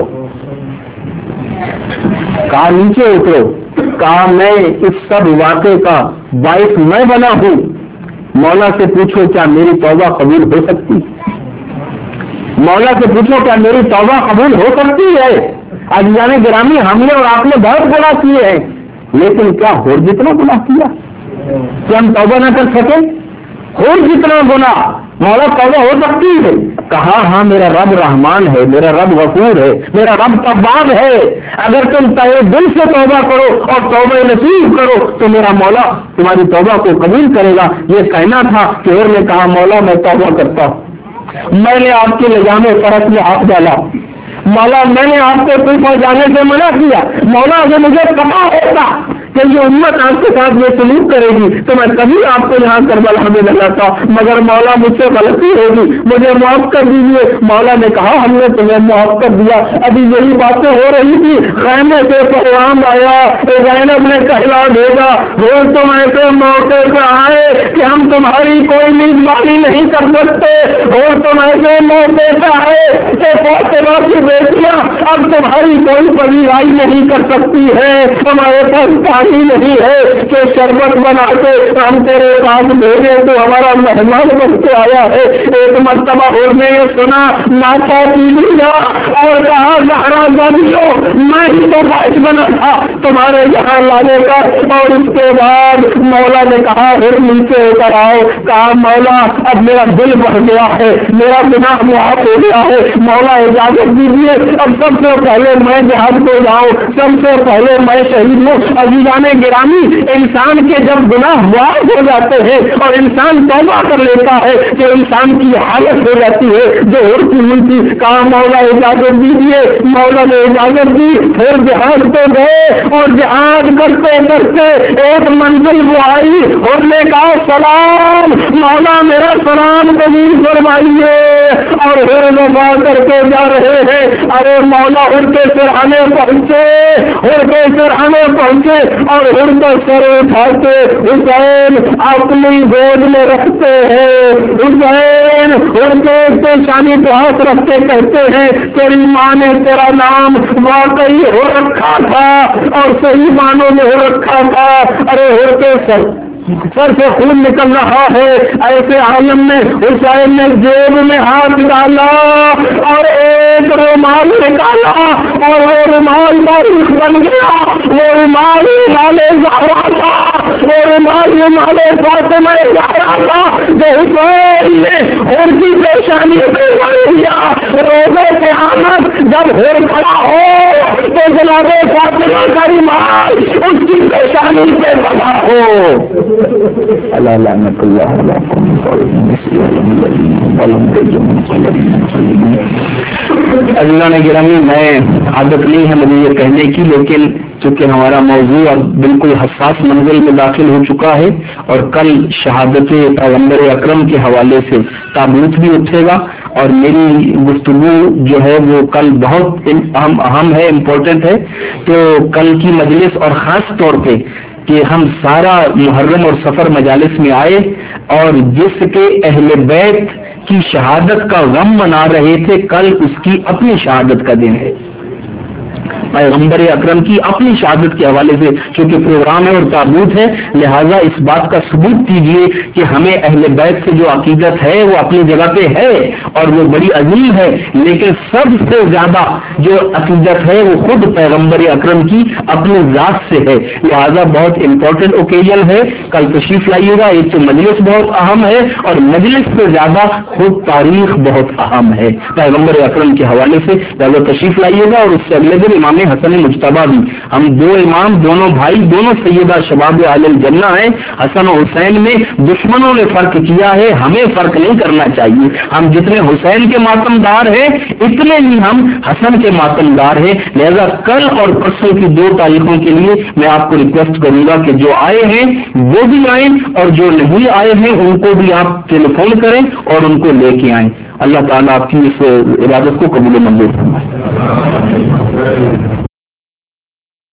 کہا نیچے اترو، کہا میں اس سب واقعے کا باعث میں بنا ہوں، مولا سے پوچھو کیا میری توبہ قبول ہو سکتی، مولا سے پوچھو کیا میری توبہ قبول ہو سکتی ہے۔ عزیزان گرامی، ہم نے اور آپ نے بہت گناہ کیے ہیں، لیکن کیا ہور جتنا گناہ کیا کہ ہم توبہ نہ کر سکے؟ ہور جتنا گناہ مولا توبہ ہو سکتی ہے؟ کہا ہاں میرا رب رحمان ہے، میرا رب غفور ہے، میرا رب تواب ہے، اگر تم تہے دل سے توبہ کرو اور توبہ نصیب کرو تو میرا مولا تمہاری توبہ کو قبول کرے گا۔ یہ کہنا تھا کہ اور نے کہا مولا میں توبہ کرتا ہوں، میں نے آپ کے لجام فرس میں ہاتھ ڈالا، مولا میں نے آپ کو کوفہ جانے سے منع کیا، مولا اگر مجھے پتا ہوتا کہ یہ امت آپ کے ساتھ یہ سلوک کرے گی تو میں کبھی آپ کو یہاں کربلا میں نہ لاتا، مگر مولا مجھ سے غلطی ہوگی، مجھے معاف کر دیجیے۔ مولا نے کہا ہم نے تمہیں معاف کر دیا۔ ابھی یہی باتیں ہو رہی تھی، خیمے سے پیغام آیا، زینب نے کہلا بھیجا، وہ تم ایسے موقع پہ آئے کہ ہم تمہاری کوئی میزبانی نہیں کر سکتے، اور تم ایسے موقع پہ آئے کہ فاطمہ کی بیٹیاں اب تمہاری کوئی پذیرائی نہیں کر سکتی ہے، ہمارے پاس پانی نہیں ہے کہ شربت بنا کے ہم تیرے پاس بھیجے، تو ہمارا مہمان بن کے آیا ہے۔ ایک مرتبہ اور نے یہ سنا، ماتھا پی لیا اور کہا زہرا جانو میں ہی تو باعث بنا تھا تمہارے یہاں لانے کا۔ اور اس کے بعد مولا نے کہا پھر نیچے اتر آؤ، کہا مولا اب میرا دل بڑھ گیا ہے، میرا گناہ معاف ہو گیا ہے، مولا اجازت دیجیے اب سب سے پہلے میں جہاد کو جاؤں، سب سے پہلے میں شہید ہوں۔ عزیزان گرامی، انسان کے جب گناہ معاف ہو جاتے ہیں اور انسان توبہ کر لیتا ہے کہ انسان کی حالت ہو جاتی ہے جو ہوتی ہوئی تھی۔ کہا مولا اجازت دیجیے، مولا نے اجازت دی، پھر جہاد پہ گئے اور جہاد کرتے کرتے ایک منزل وہ آئی، اور نے کہا السلام مولا میرا سلام قبول فرمائیے. اور ہر وفا کر کے جا رہے ہیں. ارے مولا ہر کے سرحانے پہنچے, ہر کے سرحانے پہنچے اور ہر کا سر اٹھا کے حسین اپنی گود میں رکھتے ہیں. حسین ہر کے پیشانی پہ ہاتھ رکھ کے کہتے ہیں تیری ماں نے تیرا نام واقعی ہو رکھا تھا اور صحیح معنوں میں ہو رکھا تھا. ارے ہر کے سر سے خون نکل رہا ہے. ایسے عالم میں حسین نے جیب میں ہاتھ ڈالا اور ایک رومال نکالا اور وہ رومال باریک بن گیا. وہ رومال نالے زہرا تھا, وہ رومال نالے فاطمہ زہرا تھا جو حسین نے ان کی پیشانی پہ لیا. روزے کے آمد جب ہر کھڑا ہو تو جناب فاطمہ کا رومال اس کی پیشانی پہ بنا ہو. اللہ لعنت اللہ اللہ نے گرامی, میں عادت نہیں ہے مجھے یہ کہنے کی, لیکن چونکہ ہمارا موضوع اب بالکل حساس منزل میں داخل ہو چکا ہے اور کل شہادت پیغمبر اکرم کے حوالے سے تابوت بھی اٹھے گا اور میری گفتگو جو ہے وہ کل بہت اہم ہے, امپورٹنٹ ہے. تو کل کی مجلس اور خاص طور پہ کہ ہم سارا محرم اور سفر مجالس میں آئے اور جس کے اہل بیت کی شہادت کا غم منا رہے تھے, کل اس کی اپنی شہادت کا دن ہے. پیغمبر اکرم کی اپنی شہادت کے حوالے سے چونکہ پروگرام ہے اور تابوت ہے, لہذا اس بات کا ثبوت کیجیے کہ ہمیں اہل بیت سے جو عقیدت ہے وہ اپنی جگہ پہ ہے اور وہ بڑی عظیم ہے, لیکن سب سے زیادہ جو عقیدت ہے وہ خود پیغمبر اکرم کی اپنی ذات سے ہے. لہذا بہت امپورٹنٹ اوکیزن ہے, کل تشریف لائیے گا. ایک تو مجلس بہت اہم ہے اور مجلس سے زیادہ خود تاریخ بہت اہم ہے پیغمبر اکرم کے حوالے سے. لہذا تشریف لائیے گا. اور اس سے اگلے دن امام حسن مجتبیٰ بھی, ہم دو امام, دونوں بھائی, دونوں سیدہ شباب اہل الجنہ ہیں. حسن و حسین میں دشمنوں نے فرق کیا ہے, ہمیں فرق نہیں کرنا چاہیے. ہم جتنے حسین کے ماتمدار ہیں اتنے ہی ہم حسن کے ماتمدار ہیں. لہذا کل اور پرسوں کی 2 تاریخوں کے لیے میں آپ کو ریکویسٹ کروں گا کہ جو آئے ہیں وہ بھی آئیں اور جو نہیں آئے ہیں ان کو بھی آپ ٹیلی فون کریں اور ان کو لے کے آئیں. اللہ تعالیٰ آپ کی اس عبادت کو قبول و منظور فرمائے.